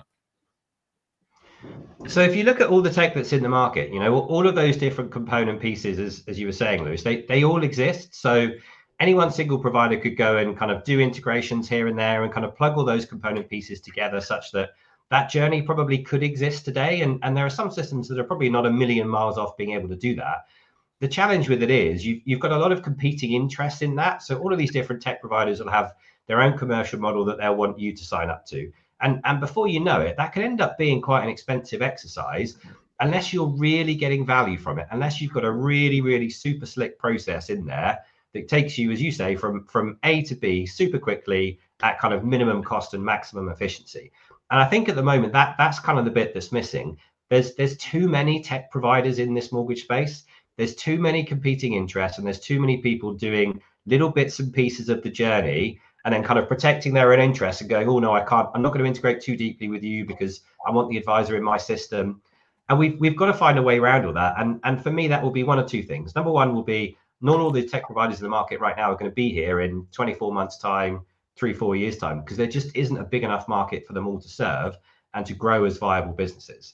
So if you look at all the tech that's in the market, you know, all of those different component pieces, as, as you were saying, Lewis, they, they all exist. So any one single provider could go and kind of do integrations here and there and kind of plug all those component pieces together such that that journey probably could exist today. And, and there are some systems that are probably not a million miles off being able to do that. The challenge with it is you've, you've got a lot of competing interests in that. So all of these different tech providers will have their own commercial model that they'll want you to sign up to. And, and before you know it, that can end up being quite an expensive exercise unless you're really getting value from it, unless you've got a really, really super slick process in there that takes you, as you say, from, from A to B super quickly at kind of minimum cost and maximum efficiency. And I think at the moment that that's kind of the bit that's missing. There's there's too many tech providers in this mortgage space. There's too many competing interests, and there's too many people doing little bits and pieces of the journey and then kind of protecting their own interests and going, oh no, I can't, I'm not going to integrate too deeply with you because I want the advisor in my system. And we've we've got to find a way around all that. And and for me, that will be one of two things. Number one will be not all the tech providers in the market right now are going to be here in twenty-four months time, three, four years time, because there just isn't a big enough market for them all to serve and to grow as viable businesses.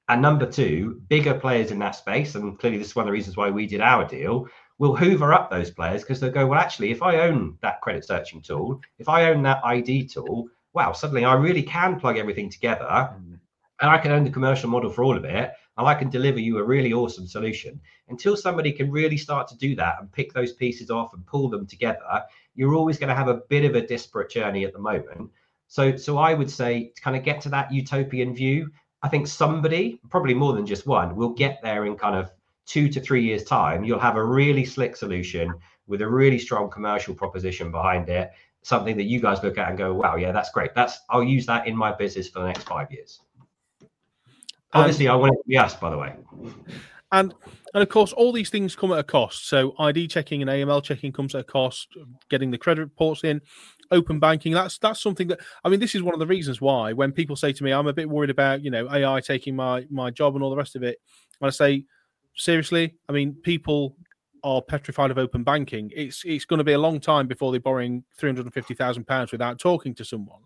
And number two, bigger players in that space, and clearly this is one of the reasons why we did our deal, will hoover up those players because they'll go, well, actually, if I own that credit searching tool, if I own that I D tool, wow, suddenly I really can plug everything together mm. and I can own the commercial model for all of it. And I can deliver you a really awesome solution. Until somebody can really start to do that and pick those pieces off and pull them together, you're always going to have a bit of a disparate journey at the moment. So, so I would say to kind of get to that utopian view, I think somebody, probably more than just one, will get there in kind of two to three years' time. You'll have a really slick solution with a really strong commercial proposition behind it, something that you guys look at and go, wow, yeah, that's great. That's I'll use that in my business for the next five years. Obviously, I want it to be us, by the way. And and of course, all these things come at a cost. So I D checking and A M L checking comes at a cost. Getting the credit reports in, open banking. That's that's something that I mean. This is one of the reasons why when people say to me, "I'm a bit worried about you know A I taking my my job and all the rest of it," and I say, seriously, I mean, people are petrified of open banking. It's it's going to be a long time before they're borrowing three hundred and fifty thousand pounds without talking to someone.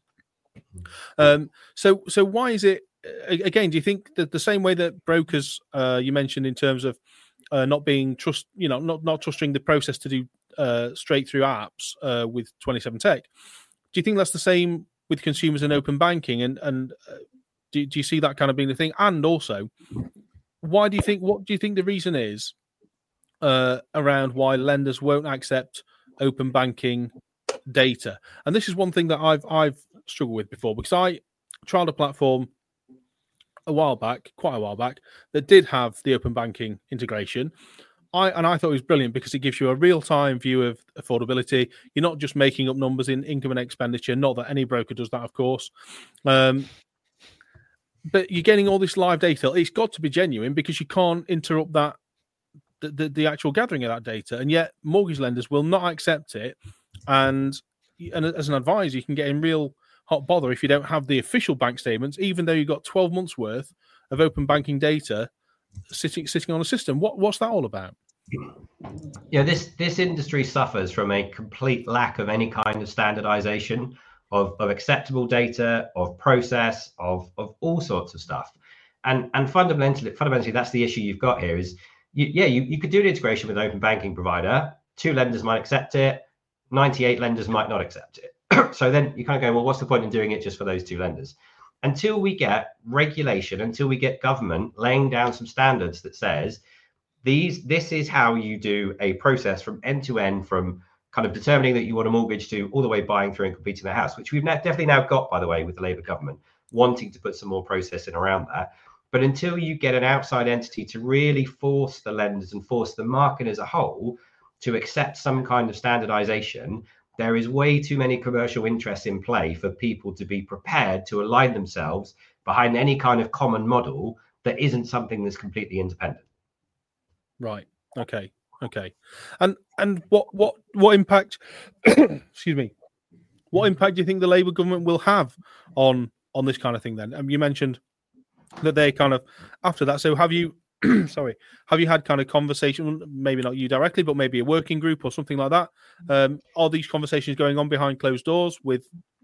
Um. So so why is it? Again, do you think that the same way that brokers uh, you mentioned in terms of uh, not being trust, you know, not not trusting the process to do uh, straight through apps uh, with twenty-seven Tech, do you think that's the same with consumers and open banking? And and uh, do, do you see that kind of being the thing? And also, why do you think? What do you think the reason is uh, around why lenders won't accept open banking data? And this is one thing that I've I've struggled with before because I trialed a platform a while back, quite a while back, that did have the open banking integration. I and I thought it was brilliant because it gives you a real-time view of affordability. You're not just making up numbers in income and expenditure. Not that any broker does that, of course. Um, but you're getting all this live data. It's got to be genuine because you can't interrupt that the, the, the actual gathering of that data. And yet mortgage lenders will not accept it. And, and as an advisor, you can get in real hot bother if you don't have the official bank statements, even though you've got twelve months worth of open banking data sitting sitting on a system. What what's that all about? Yeah, this this industry suffers from a complete lack of any kind of standardization of, of acceptable data, of process, of of all sorts of stuff. And and fundamentally, fundamentally, that's the issue you've got here is, you, yeah, you, you could do an integration with an open banking provider. Two lenders might accept it. ninety-eight lenders might not accept it. So then you kind of go, well, what's the point in doing it just for those two lenders? Until we get regulation, until we get government laying down some standards that says these, this is how you do a process from end to end, from kind of determining that you want a mortgage to all the way buying through and completing the house, which we've now, definitely now got, by the way, with the Labour government, wanting to put some more process in around that. But until you get an outside entity to really force the lenders and force the market as a whole to accept some kind of standardization, there is way too many commercial interests in play for people to be prepared to align themselves behind any kind of common model that isn't something that's completely independent. Right. Okay. Okay. And and what what what impact? excuse me. What impact do you think the Labour government will have on on this kind of thing? Then, um, you mentioned that they kind of after that. So have you? sorry, have you had kind of conversation, maybe not you directly, but maybe a working group or something like that? Um, are these conversations going on behind closed doors with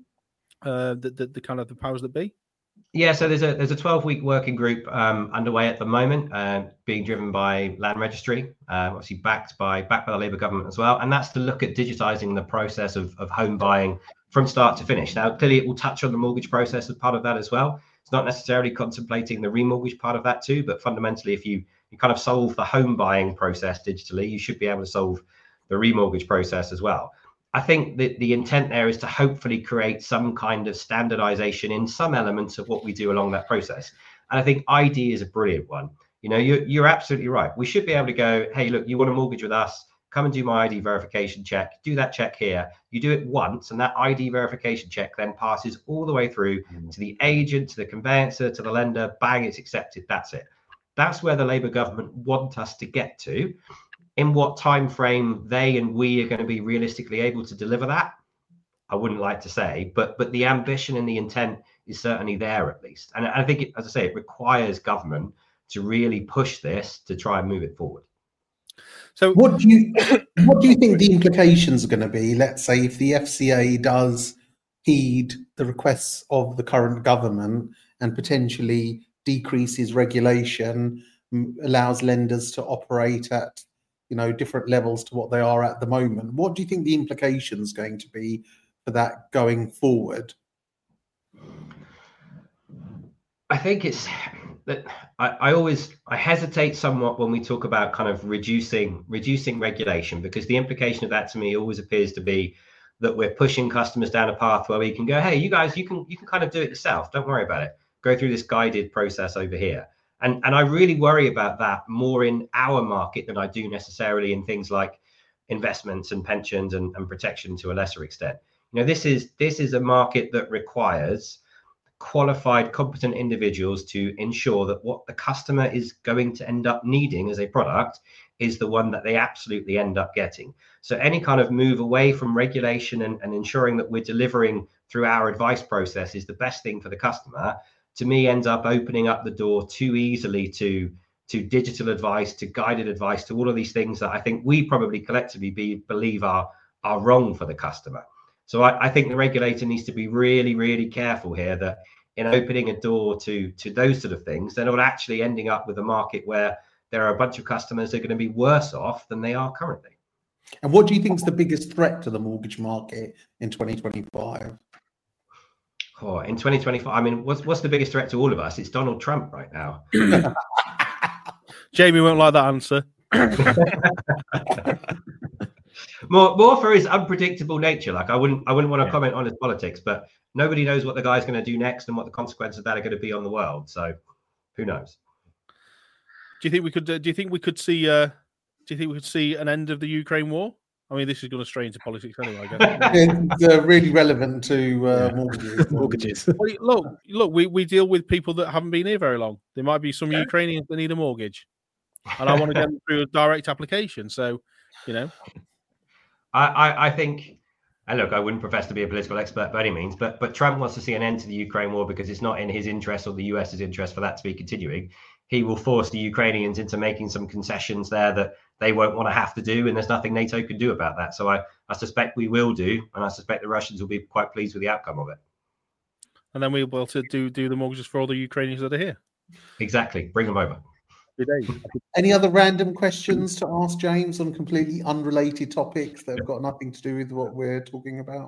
uh, the, the, the kind of the powers that be? Yeah, so there's a there's a twelve week working group um, underway at the moment, uh, being driven by Land Registry, uh, obviously backed by backed by the Labour government as well, and that's to look at digitising the process of of home buying from start to finish. Now, clearly, it will touch on the mortgage process as part of that as well. It's not necessarily contemplating the remortgage part of that too, but fundamentally, if you, you kind of solve the home buying process digitally, you should be able to solve the remortgage process as well. I think that the intent there is to hopefully create some kind of standardization in some elements of what we do along that process. And I think I D is a brilliant one. You know, you're, you're absolutely right. We should be able to go, hey, look, you want a mortgage with us? Come and do my I D verification check. Do that check here. You do it once, and that I D verification check then passes all the way through mm. to the agent, to the conveyancer, to the lender. Bang, it's accepted. That's it. That's where the Labour government want us to get to. In what time frame they and we are going to be realistically able to deliver that, I wouldn't like to say, but but the ambition and the intent is certainly there at least. And I think, it, as I say, it requires government to really push this to try and move it forward. So what do you what do you think the implications are going to be? Let's say if the F C A does heed the requests of the current government and potentially decreases regulation, allows lenders to operate at, you know, different levels to what they are at the moment. What do you think the implications going to be for that going forward? I think it's that I, I always I hesitate somewhat when we talk about kind of reducing reducing regulation, because the implication of that to me always appears to be that we're pushing customers down a path where we can go, hey, you guys, you can you can kind of do it yourself. Don't worry about it. Go through this guided process over here. And and I really worry about that more in our market than I do necessarily in things like investments and pensions and, and protection to a lesser extent. You know, this is this is a market that requires qualified, competent individuals to ensure that what the customer is going to end up needing as a product is the one that they absolutely end up getting. So any kind of move away from regulation and, and ensuring that we're delivering through our advice process is the best thing for the customer, to me ends up opening up the door too easily to to digital advice, to guided advice, to all of these things that I think we probably collectively be, believe are are wrong for the customer. So I, I think the regulator needs to be really, really careful here that in opening a door to to those sort of things, they're not actually ending up with a market where there are a bunch of customers that are going to be worse off than they are currently. And what do you think is the biggest threat to the mortgage market in twenty twenty-five? Oh, in twenty twenty-five, I mean, what's what's the biggest threat to all of us? It's Donald Trump right now. Jamie won't like that answer. more, more for his unpredictable nature. Like I wouldn't, I wouldn't want to Yeah. comment on his politics, but nobody knows what the guy's going to do next and what the consequences of that are going to be on the world. So, who knows? Do you think we could? Uh, do you think we could see? Uh, do you think we could see an end of the Ukraine war? I mean, this is going to stray into politics anyway. I guess. It's uh, really relevant to uh, Yeah. mortgages. Mortgages. Well, look, look, we, we deal with people that haven't been here very long. There might be some Ukrainians that need a mortgage, and I want to get them through a direct application. So, you know, I, I, I think, and look, I wouldn't profess to be a political expert by any means, but but Trump wants to see an end to the Ukraine war because it's not in his interest or the US's interest for that to be continuing. He will force the Ukrainians into making some concessions there that they won't want to have to do, and there's nothing NATO can do about that. So I, I suspect we will do, and I suspect the Russians will be quite pleased with the outcome of it. and then we'll be able to do do the mortgages for all the Ukrainians that are here. Exactly. Bring them over. Good day. Any other random questions to ask James on completely unrelated topics that have got nothing to do with what we're talking about?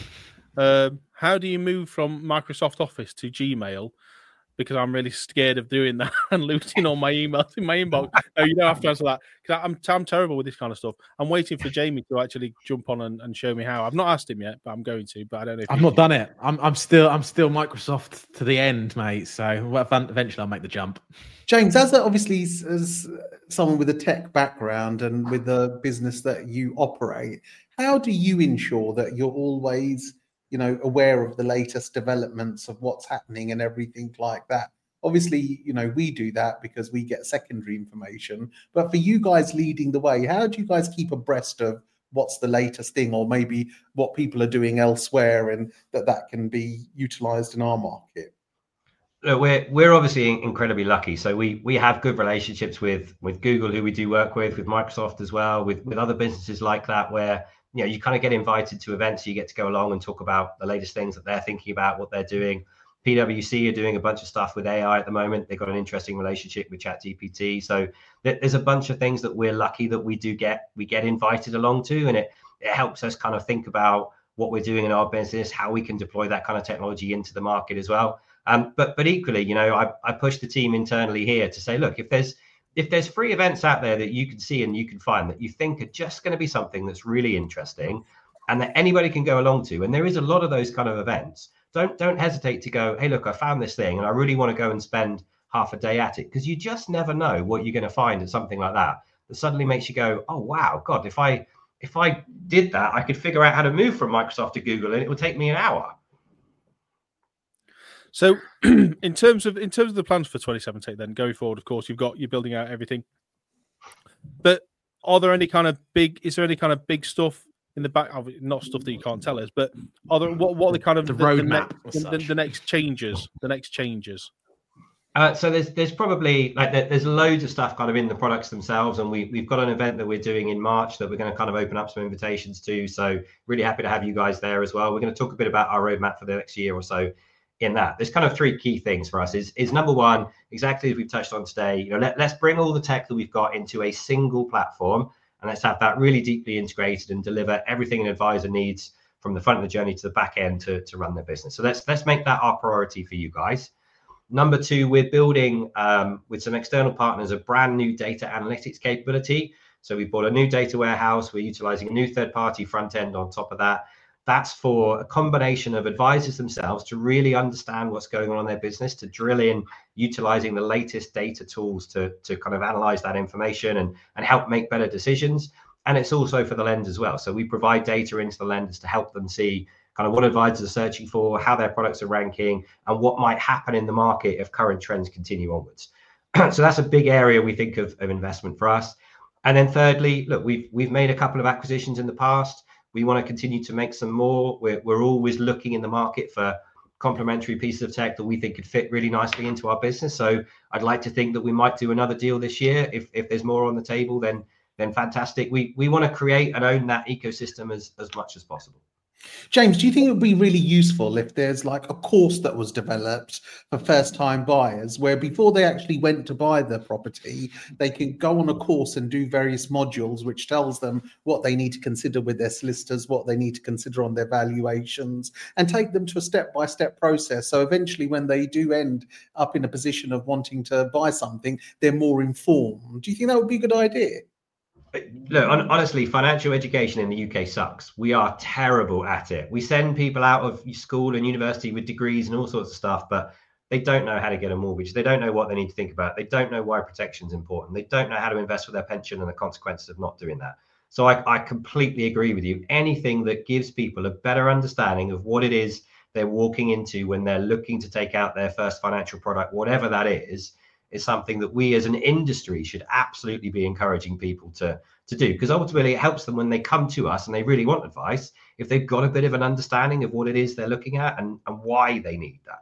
Um, how do you move from Microsoft Office to Gmail? Because I'm really scared of doing that and losing all my emails in my inbox. No, you don't have to answer that because I'm I'm terrible with this kind of stuff. I'm waiting for Jamie to actually jump on and, and show me how. I've not asked him yet, but I'm going to. But I don't know. If I've he- not done it. I'm I'm still I'm still Microsoft to the end, mate. So well, eventually I'll make the jump. James, as a, obviously as someone with a tech background and with the business that you operate, how do you ensure that you're always, you know, aware of the latest developments of what's happening and everything like that? Obviously, you know, we do that because we get secondary information. But for you guys leading the way, how do you guys keep abreast of what's the latest thing, or maybe what people are doing elsewhere, and that that can be utilized in our market? Look, we're we're obviously incredibly lucky. So we we have good relationships with with Google, who we do work with, with Microsoft as well, with with other businesses like that, where you know you kind of get invited to events, so you get to go along and talk about the latest things that they're thinking about, what they're doing. P W C are doing a bunch of stuff with A I at the moment. They've got an interesting relationship with ChatGPT. So there's a bunch of things that we're lucky that we do get we get invited along to, and it it helps us kind of think about what we're doing in our business, how we can deploy that kind of technology into the market as well. Um, but but equally, you know, I, I push the team internally here to say, look, if there's if there's free events out there that you can see and you can find that you think are just going to be something that's really interesting and that anybody can go along to, and there is a lot of those kind of events, don't don't hesitate to go, hey, look, I found this thing and I really want to go and spend half a day at it, because you just never know what you're going to find at something like that that suddenly makes you go, oh, wow, God, if I if I did that, I could figure out how to move from Microsoft to Google and it would take me an hour. So, in terms of in terms of the plans for twenty seventeen, then going forward, of course, you've got you're building out everything. But are there any kind of big? Is there any kind of big stuff in the back? Not stuff that you can't tell us, but are there what what are the kind of The the, the, roadmap next, as the, the, such. the next changes? The next changes. Uh, so there's there's probably like there, there's loads of stuff kind of in the products themselves, and we we've got an event that we're doing in March that we're going to kind of open up some invitations to. So really happy to have you guys there as well. We're going to talk a bit about our roadmap for the next year or so in that. There's kind of three key things for us is, is number one, exactly as we've touched on today, you know, let, let's bring all the tech that we've got into a single platform, and let's have that really deeply integrated and deliver everything an advisor needs from the front of the journey to the back end to, to run their business. So let's let's make that our priority for you guys. Number two, we're building um, with some external partners a brand new data analytics capability. So we bought a new data warehouse. We're utilizing a new third-party front end on top of that. That's for a combination of advisors themselves to really understand what's going on in their business, to drill in, utilizing the latest data tools to, to kind of analyze that information and, and help make better decisions. And it's also for the lenders as well. So we provide data into the lenders to help them see kind of what advisors are searching for, how their products are ranking, and what might happen in the market if current trends continue onwards. So that's a big area we think of, of investment for us. And then thirdly, look, we've we've made a couple of acquisitions in the past. We want to continue to make some more. We're, we're always looking in the market for complementary pieces of tech that we think could fit really nicely into our business. So I'd like to think that we might do another deal this year. If if there's more on the table, then then fantastic. We we want to create and own that ecosystem as, as much as possible. James, do you think it would be really useful if there's like a course that was developed for first-time buyers where before they actually went to buy the property, they can go on a course and do various modules which tells them what they need to consider with their solicitors, what they need to consider on their valuations, and take them to a step-by-step process. So eventually when they do end up in a position of wanting to buy something, they're more informed. Do you think that would be a good idea? Look, honestly, financial education in the U K sucks. We are terrible at it. We send people out of school and university with degrees and all sorts of stuff, but they don't know how to get a mortgage. They don't know what they need to think about. They don't know why protection is important. They don't know how to invest for their pension and the consequences of not doing that. So I, I completely agree with you. Anything that gives people a better understanding of what it is they're walking into when they're looking to take out their first financial product, whatever that is, is something that we as an industry should absolutely be encouraging people to, to do, because ultimately it helps them when they come to us and they really want advice, if they've got a bit of an understanding of what it is they're looking at and, and why they need that.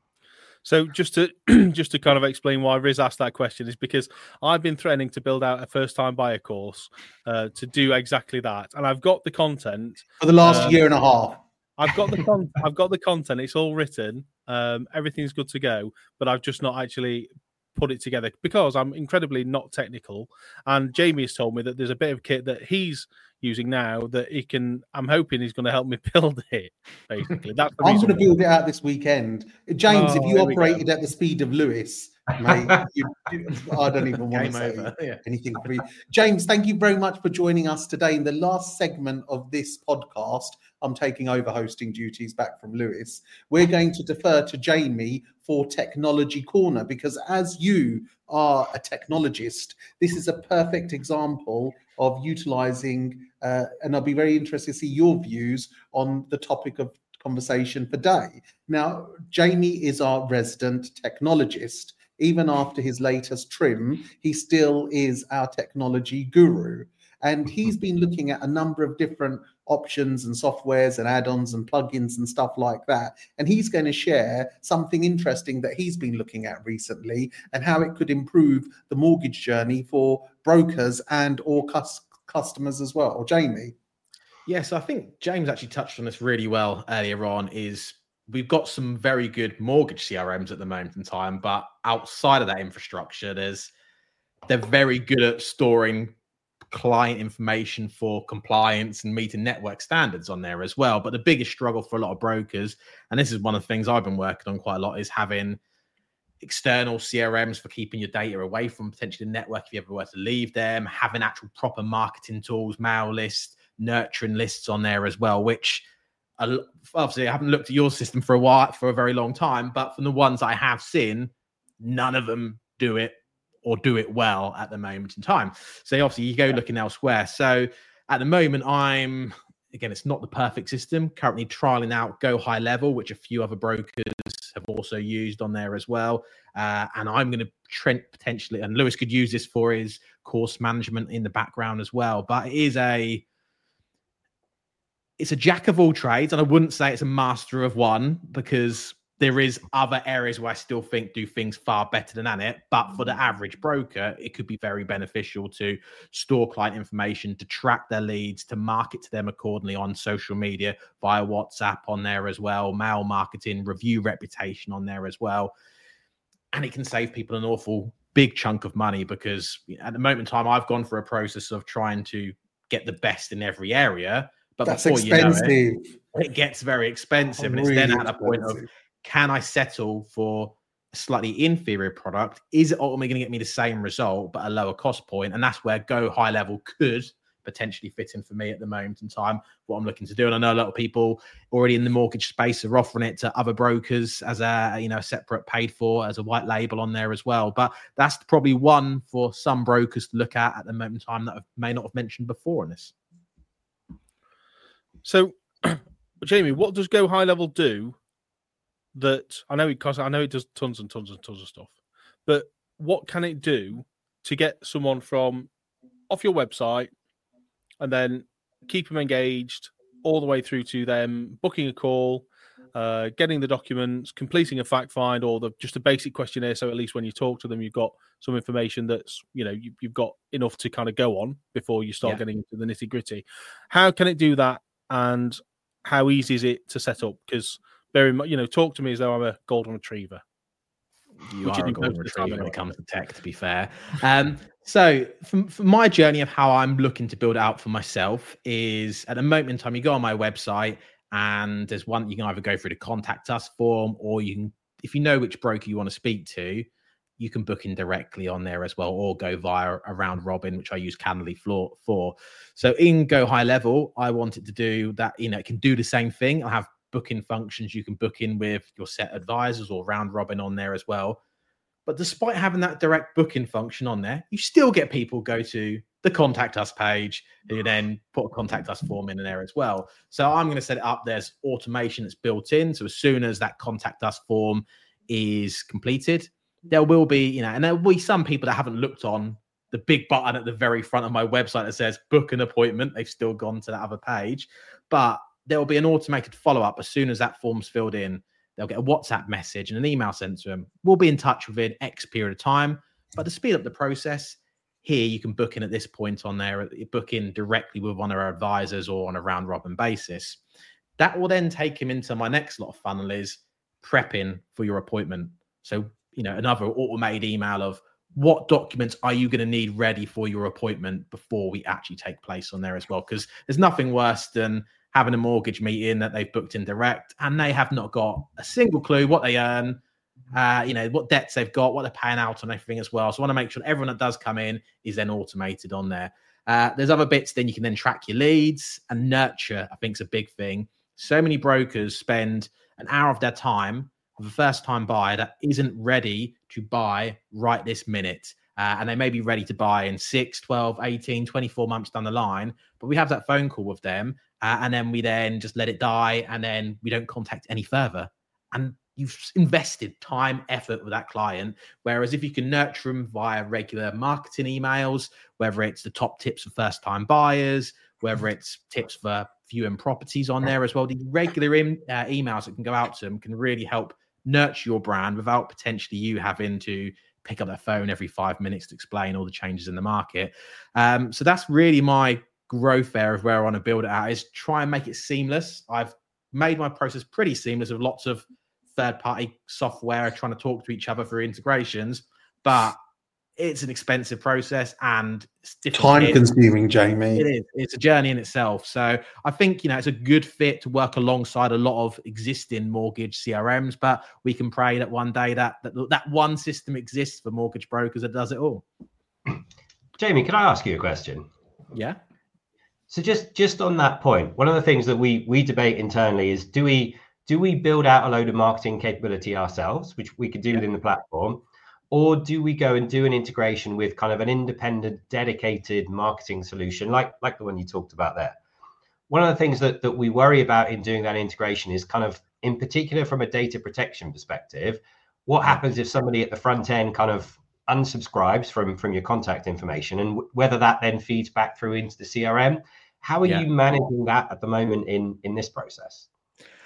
So just to just to kind of explain why Riz asked that question is because I've been threatening to build out a first-time buyer course uh, to do exactly that, and I've got the content for the last um, year and a half. I've got the con- I've got the content. It's all written. Um, everything's good to go, but I've just not actually put it together because I'm incredibly not technical. And Jamie has told me that there's a bit of kit that he's using now that he can, I'm hoping he's going to help me build it, basically. That's the I'm reason going to build it out this weekend. James, oh, if you operated at the speed of Lewis, mate, you, you, I don't even want Game to say over. Yeah. anything for you. James, thank you very much for joining us today. In the last segment of this podcast, I'm taking over hosting duties back from Lewis. We're going to defer to Jamie for Technology Corner because as you are a technologist, this is a perfect example of utilizing, uh, and I'll be very interested to see your views on the topic of conversation for day. Now, Jamie is our resident technologist. Even after his latest trim, he still is our technology guru. And he's been looking at a number of different options and softwares and add-ons and plugins and stuff like that. And he's going to share something interesting that he's been looking at recently and how it could improve the mortgage journey for brokers and or cus- customers as well. Jamie? Yes, I think James actually touched on this really well earlier on, is we've got some very good mortgage C R Ms at the moment in time, but outside of that infrastructure, there's they're very good at storing client information for compliance and meeting network standards on there as well. But the biggest struggle for a lot of brokers, and this is one of the things I've been working on quite a lot, is having external C R Ms for keeping your data away from potentially the network if you ever were to leave them, having actual proper marketing tools, mail lists, nurturing lists on there as well, which obviously I haven't looked at your system for a while, for a very long time, but from the ones I have seen, none of them do it or do it well at the moment in time. So obviously you go looking elsewhere. So at the moment, I'm, again, it's not the perfect system, currently trialing out Go High Level, which a few other brokers have also used on there as well. Uh, and I'm going to trend potentially, and Lewis could use this for his course management in the background as well. But it is a, it's a jack of all trades. And I wouldn't say it's a master of one, because there is other areas where I still think do things far better than Anet, but for the average broker, it could be very beneficial to store client information, to track their leads, to market to them accordingly on social media, via WhatsApp on there as well, mail marketing, review reputation on there as well. And it can save people an awful big chunk of money, because at the moment in time, I've gone through a process of trying to get the best in every area. But That's before expensive. you know it, it gets very expensive. And Really it's then at the point of, expensive. can I settle for a slightly inferior product? Is it ultimately going to get me the same result, but a lower cost point? And that's where Go High Level could potentially fit in for me at the moment in time, what I'm looking to do. And I know a lot of people already in the mortgage space are offering it to other brokers as a, you know, separate paid for, as a white label on there as well. But that's probably one for some brokers to look at at the moment in time that I may not have mentioned before in this. So, Jamie, what does Go High Level do that I know it because I know it does tons and tons and tons of stuff, but what can it do to get someone from off your website and then keep them engaged all the way through to them booking a call, uh, getting the documents, completing a fact find, or the, just a basic questionnaire, so at least when you talk to them, you've got some information that's, you know, you, you've got enough to kind of go on before you start yeah. getting into the nitty gritty. How can it do that, and how easy is it to set up? Because very much, you know, talk to me as though I'm a golden retriever. You are a golden retriever when it comes to tech, to be fair. Um, so for, for my journey of how I'm looking to build it out for myself is, at the moment in time, you go on my website and there's one, you can either go through the contact us form, or you can, if you know which broker you want to speak to, you can book in directly on there as well, or go via a round robin, which I use Calendly for. So in Go High Level, I wanted to do that, you know, it can do the same thing. I have booking functions. You can book in with your set advisors or round robin on there as well. But despite having that direct booking function on there, you still get people go to the contact us page, who then put a contact us form in there as well. So I'm going to set it up. There's automation that's built in. So as soon as that contact us form is completed, there will be, you know, and there will be some people that haven't looked on the big button at the very front of my website that says book an appointment. They've still gone to that other page, but there will be an automated follow-up as soon as that form's filled in. They'll get a WhatsApp message and an email sent to them. We'll be in touch within X period of time. But to speed up the process, here you can book in at this point on there, book in directly with one of our advisors or on a round robin basis. That will then take him into my next lot of funnel, is prepping for your appointment. So, you know, another automated email of what documents are you going to need ready for your appointment before we actually take place on there as well. Because there's nothing worse than having a mortgage meeting that they've booked in direct and they have not got a single clue what they earn, uh, you know, what debts they've got, what they're paying out on everything as well. So I want to make sure everyone that does come in is then automated on there. Uh, there's other bits, then you can then track your leads and nurture, I think is a big thing. So many brokers spend an hour of their time with a first time buyer that isn't ready to buy right this minute. Uh, and they may be ready to buy in six, twelve, eighteen, twenty-four months down the line. But we have that phone call with them uh, and then we then just let it die, and then we don't contact any further. And you've invested time, effort with that client. Whereas if you can nurture them via regular marketing emails, whether it's the top tips for first time buyers, whether it's tips for viewing properties on there as well, the regular in, uh, emails that can go out to them can really help nurture your brand without potentially you having to pick up their phone every five minutes to explain all the changes in the market. Um, so that's really my growth area of where I want to build it out, is try and make it seamless. I've made my process pretty seamless with lots of third-party software trying to talk to each other through integrations, but it's an expensive process and it's different. Time-consuming, Jamie. It is. It's a journey in itself. So I think, you know, it's a good fit to work alongside a lot of existing mortgage C R Ms, but we can pray that one day that that, that one system exists for mortgage brokers that does it all. Jamie, can I ask you a question? Yeah. So just just on that point, one of the things that we we debate internally is, do we do we build out a load of marketing capability ourselves, which we could do yeah. within the platform, or do we go and do an integration with kind of an independent, dedicated marketing solution like like the one you talked about there? One of the things that that we worry about in doing that integration is kind of, in particular from a data protection perspective, what yeah. happens if somebody at the front end kind of unsubscribes from from your contact information, and w- whether that then feeds back through into the C R M. How are yeah. you managing that at the moment in in this process?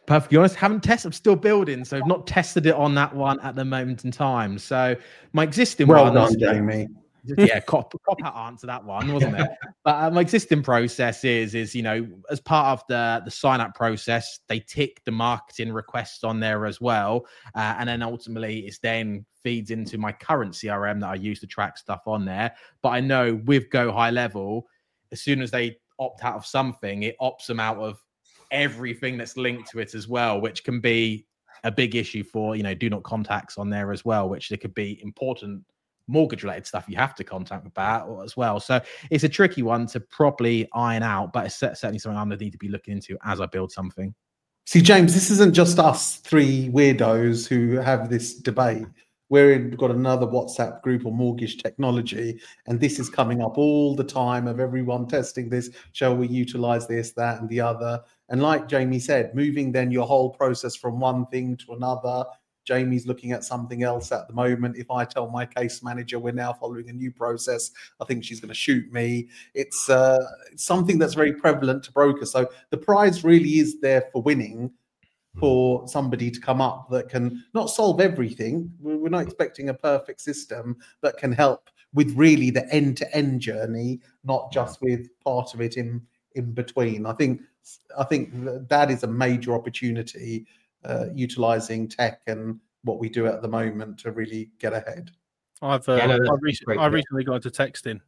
perfectly honest, haven't tested. I'm still building, so I've not tested it on that one at the moment in time. So my existing Well ones, done, Jamie. yeah, cop, cop out answer that one, wasn't it? But uh, my existing process is, is you know, as part of the the sign up process, they tick the marketing requests on there as well, uh, and then ultimately it's then feeds into my current C R M that I use to track stuff on there. But I know with Go High Level, as soon as they opt out of something, it opts them out of everything that's linked to it as well, which can be a big issue for, you know, do not contacts on there as well, which there could be important mortgage related stuff you have to contact about as well. So it's a tricky one to properly iron out, but it's certainly something I'm going to need to be looking into as I build something. See, James, this isn't just us three weirdos who have this debate. We're in, we've got another WhatsApp group on mortgage technology, and this is coming up all the time of everyone testing this. Shall we utilize this, that, and the other? And like Jamie said, moving then your whole process from one thing to another. Jamie's looking at something else at the moment. If I tell my case manager we're now following a new process, I think she's going to shoot me. It's, uh, it's something that's very prevalent to brokers. So the prize really is there for winning, for somebody to come up that can not solve everything. We're not expecting a perfect system, but can help with really the end-to-end journey, not just with part of it in in between. I think I think that is a major opportunity, uh, utilizing tech and what we do at the moment to really get ahead. I've uh, Yeah, no, I, recently, I recently got into texting.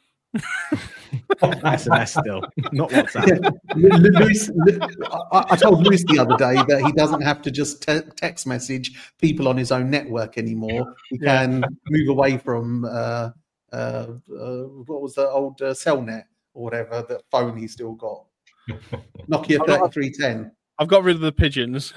S M S still, not WhatsApp. Yeah. Lewis, I, I told Lewis the other day that he doesn't have to just te- text message people on his own network anymore. He Yeah. can move away from uh, uh, uh, what was the old uh, Cellnet or whatever, that phone he's still got. Nokia thirty-three ten. I've got rid of the pigeons.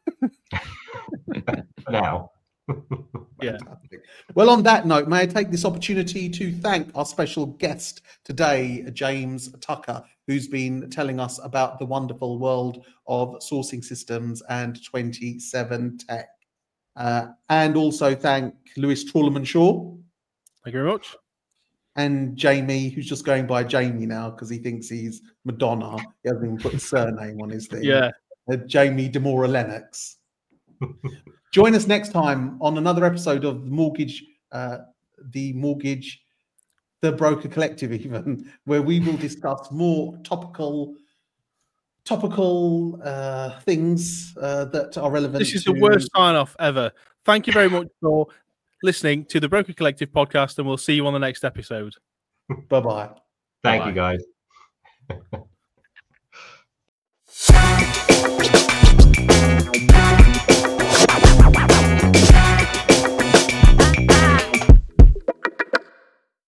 Now. Yeah. Fantastic. Well, on that note, may I take this opportunity to thank our special guest today, James Tucker, who's been telling us about the wonderful world of sourcing systems and twenty-seven Tech. Uh, and also thank Lewis Trawlerman Shaw. Thank you very much. And Jamie, who's just going by Jamie now because he thinks he's Madonna. He hasn't even put a surname on his thing. Yeah. Uh, Jamie Demora Lennox. Join us next time on another episode of the Mortgage, uh, the Mortgage, the Broker Collective, even, where we will discuss more topical, topical uh, things uh, that are relevant. This is to... the worst sign off ever. Thank you very much for listening to the Broker Collective podcast, and we'll see you on the next episode. Bye bye. Thank Bye-bye. you, guys.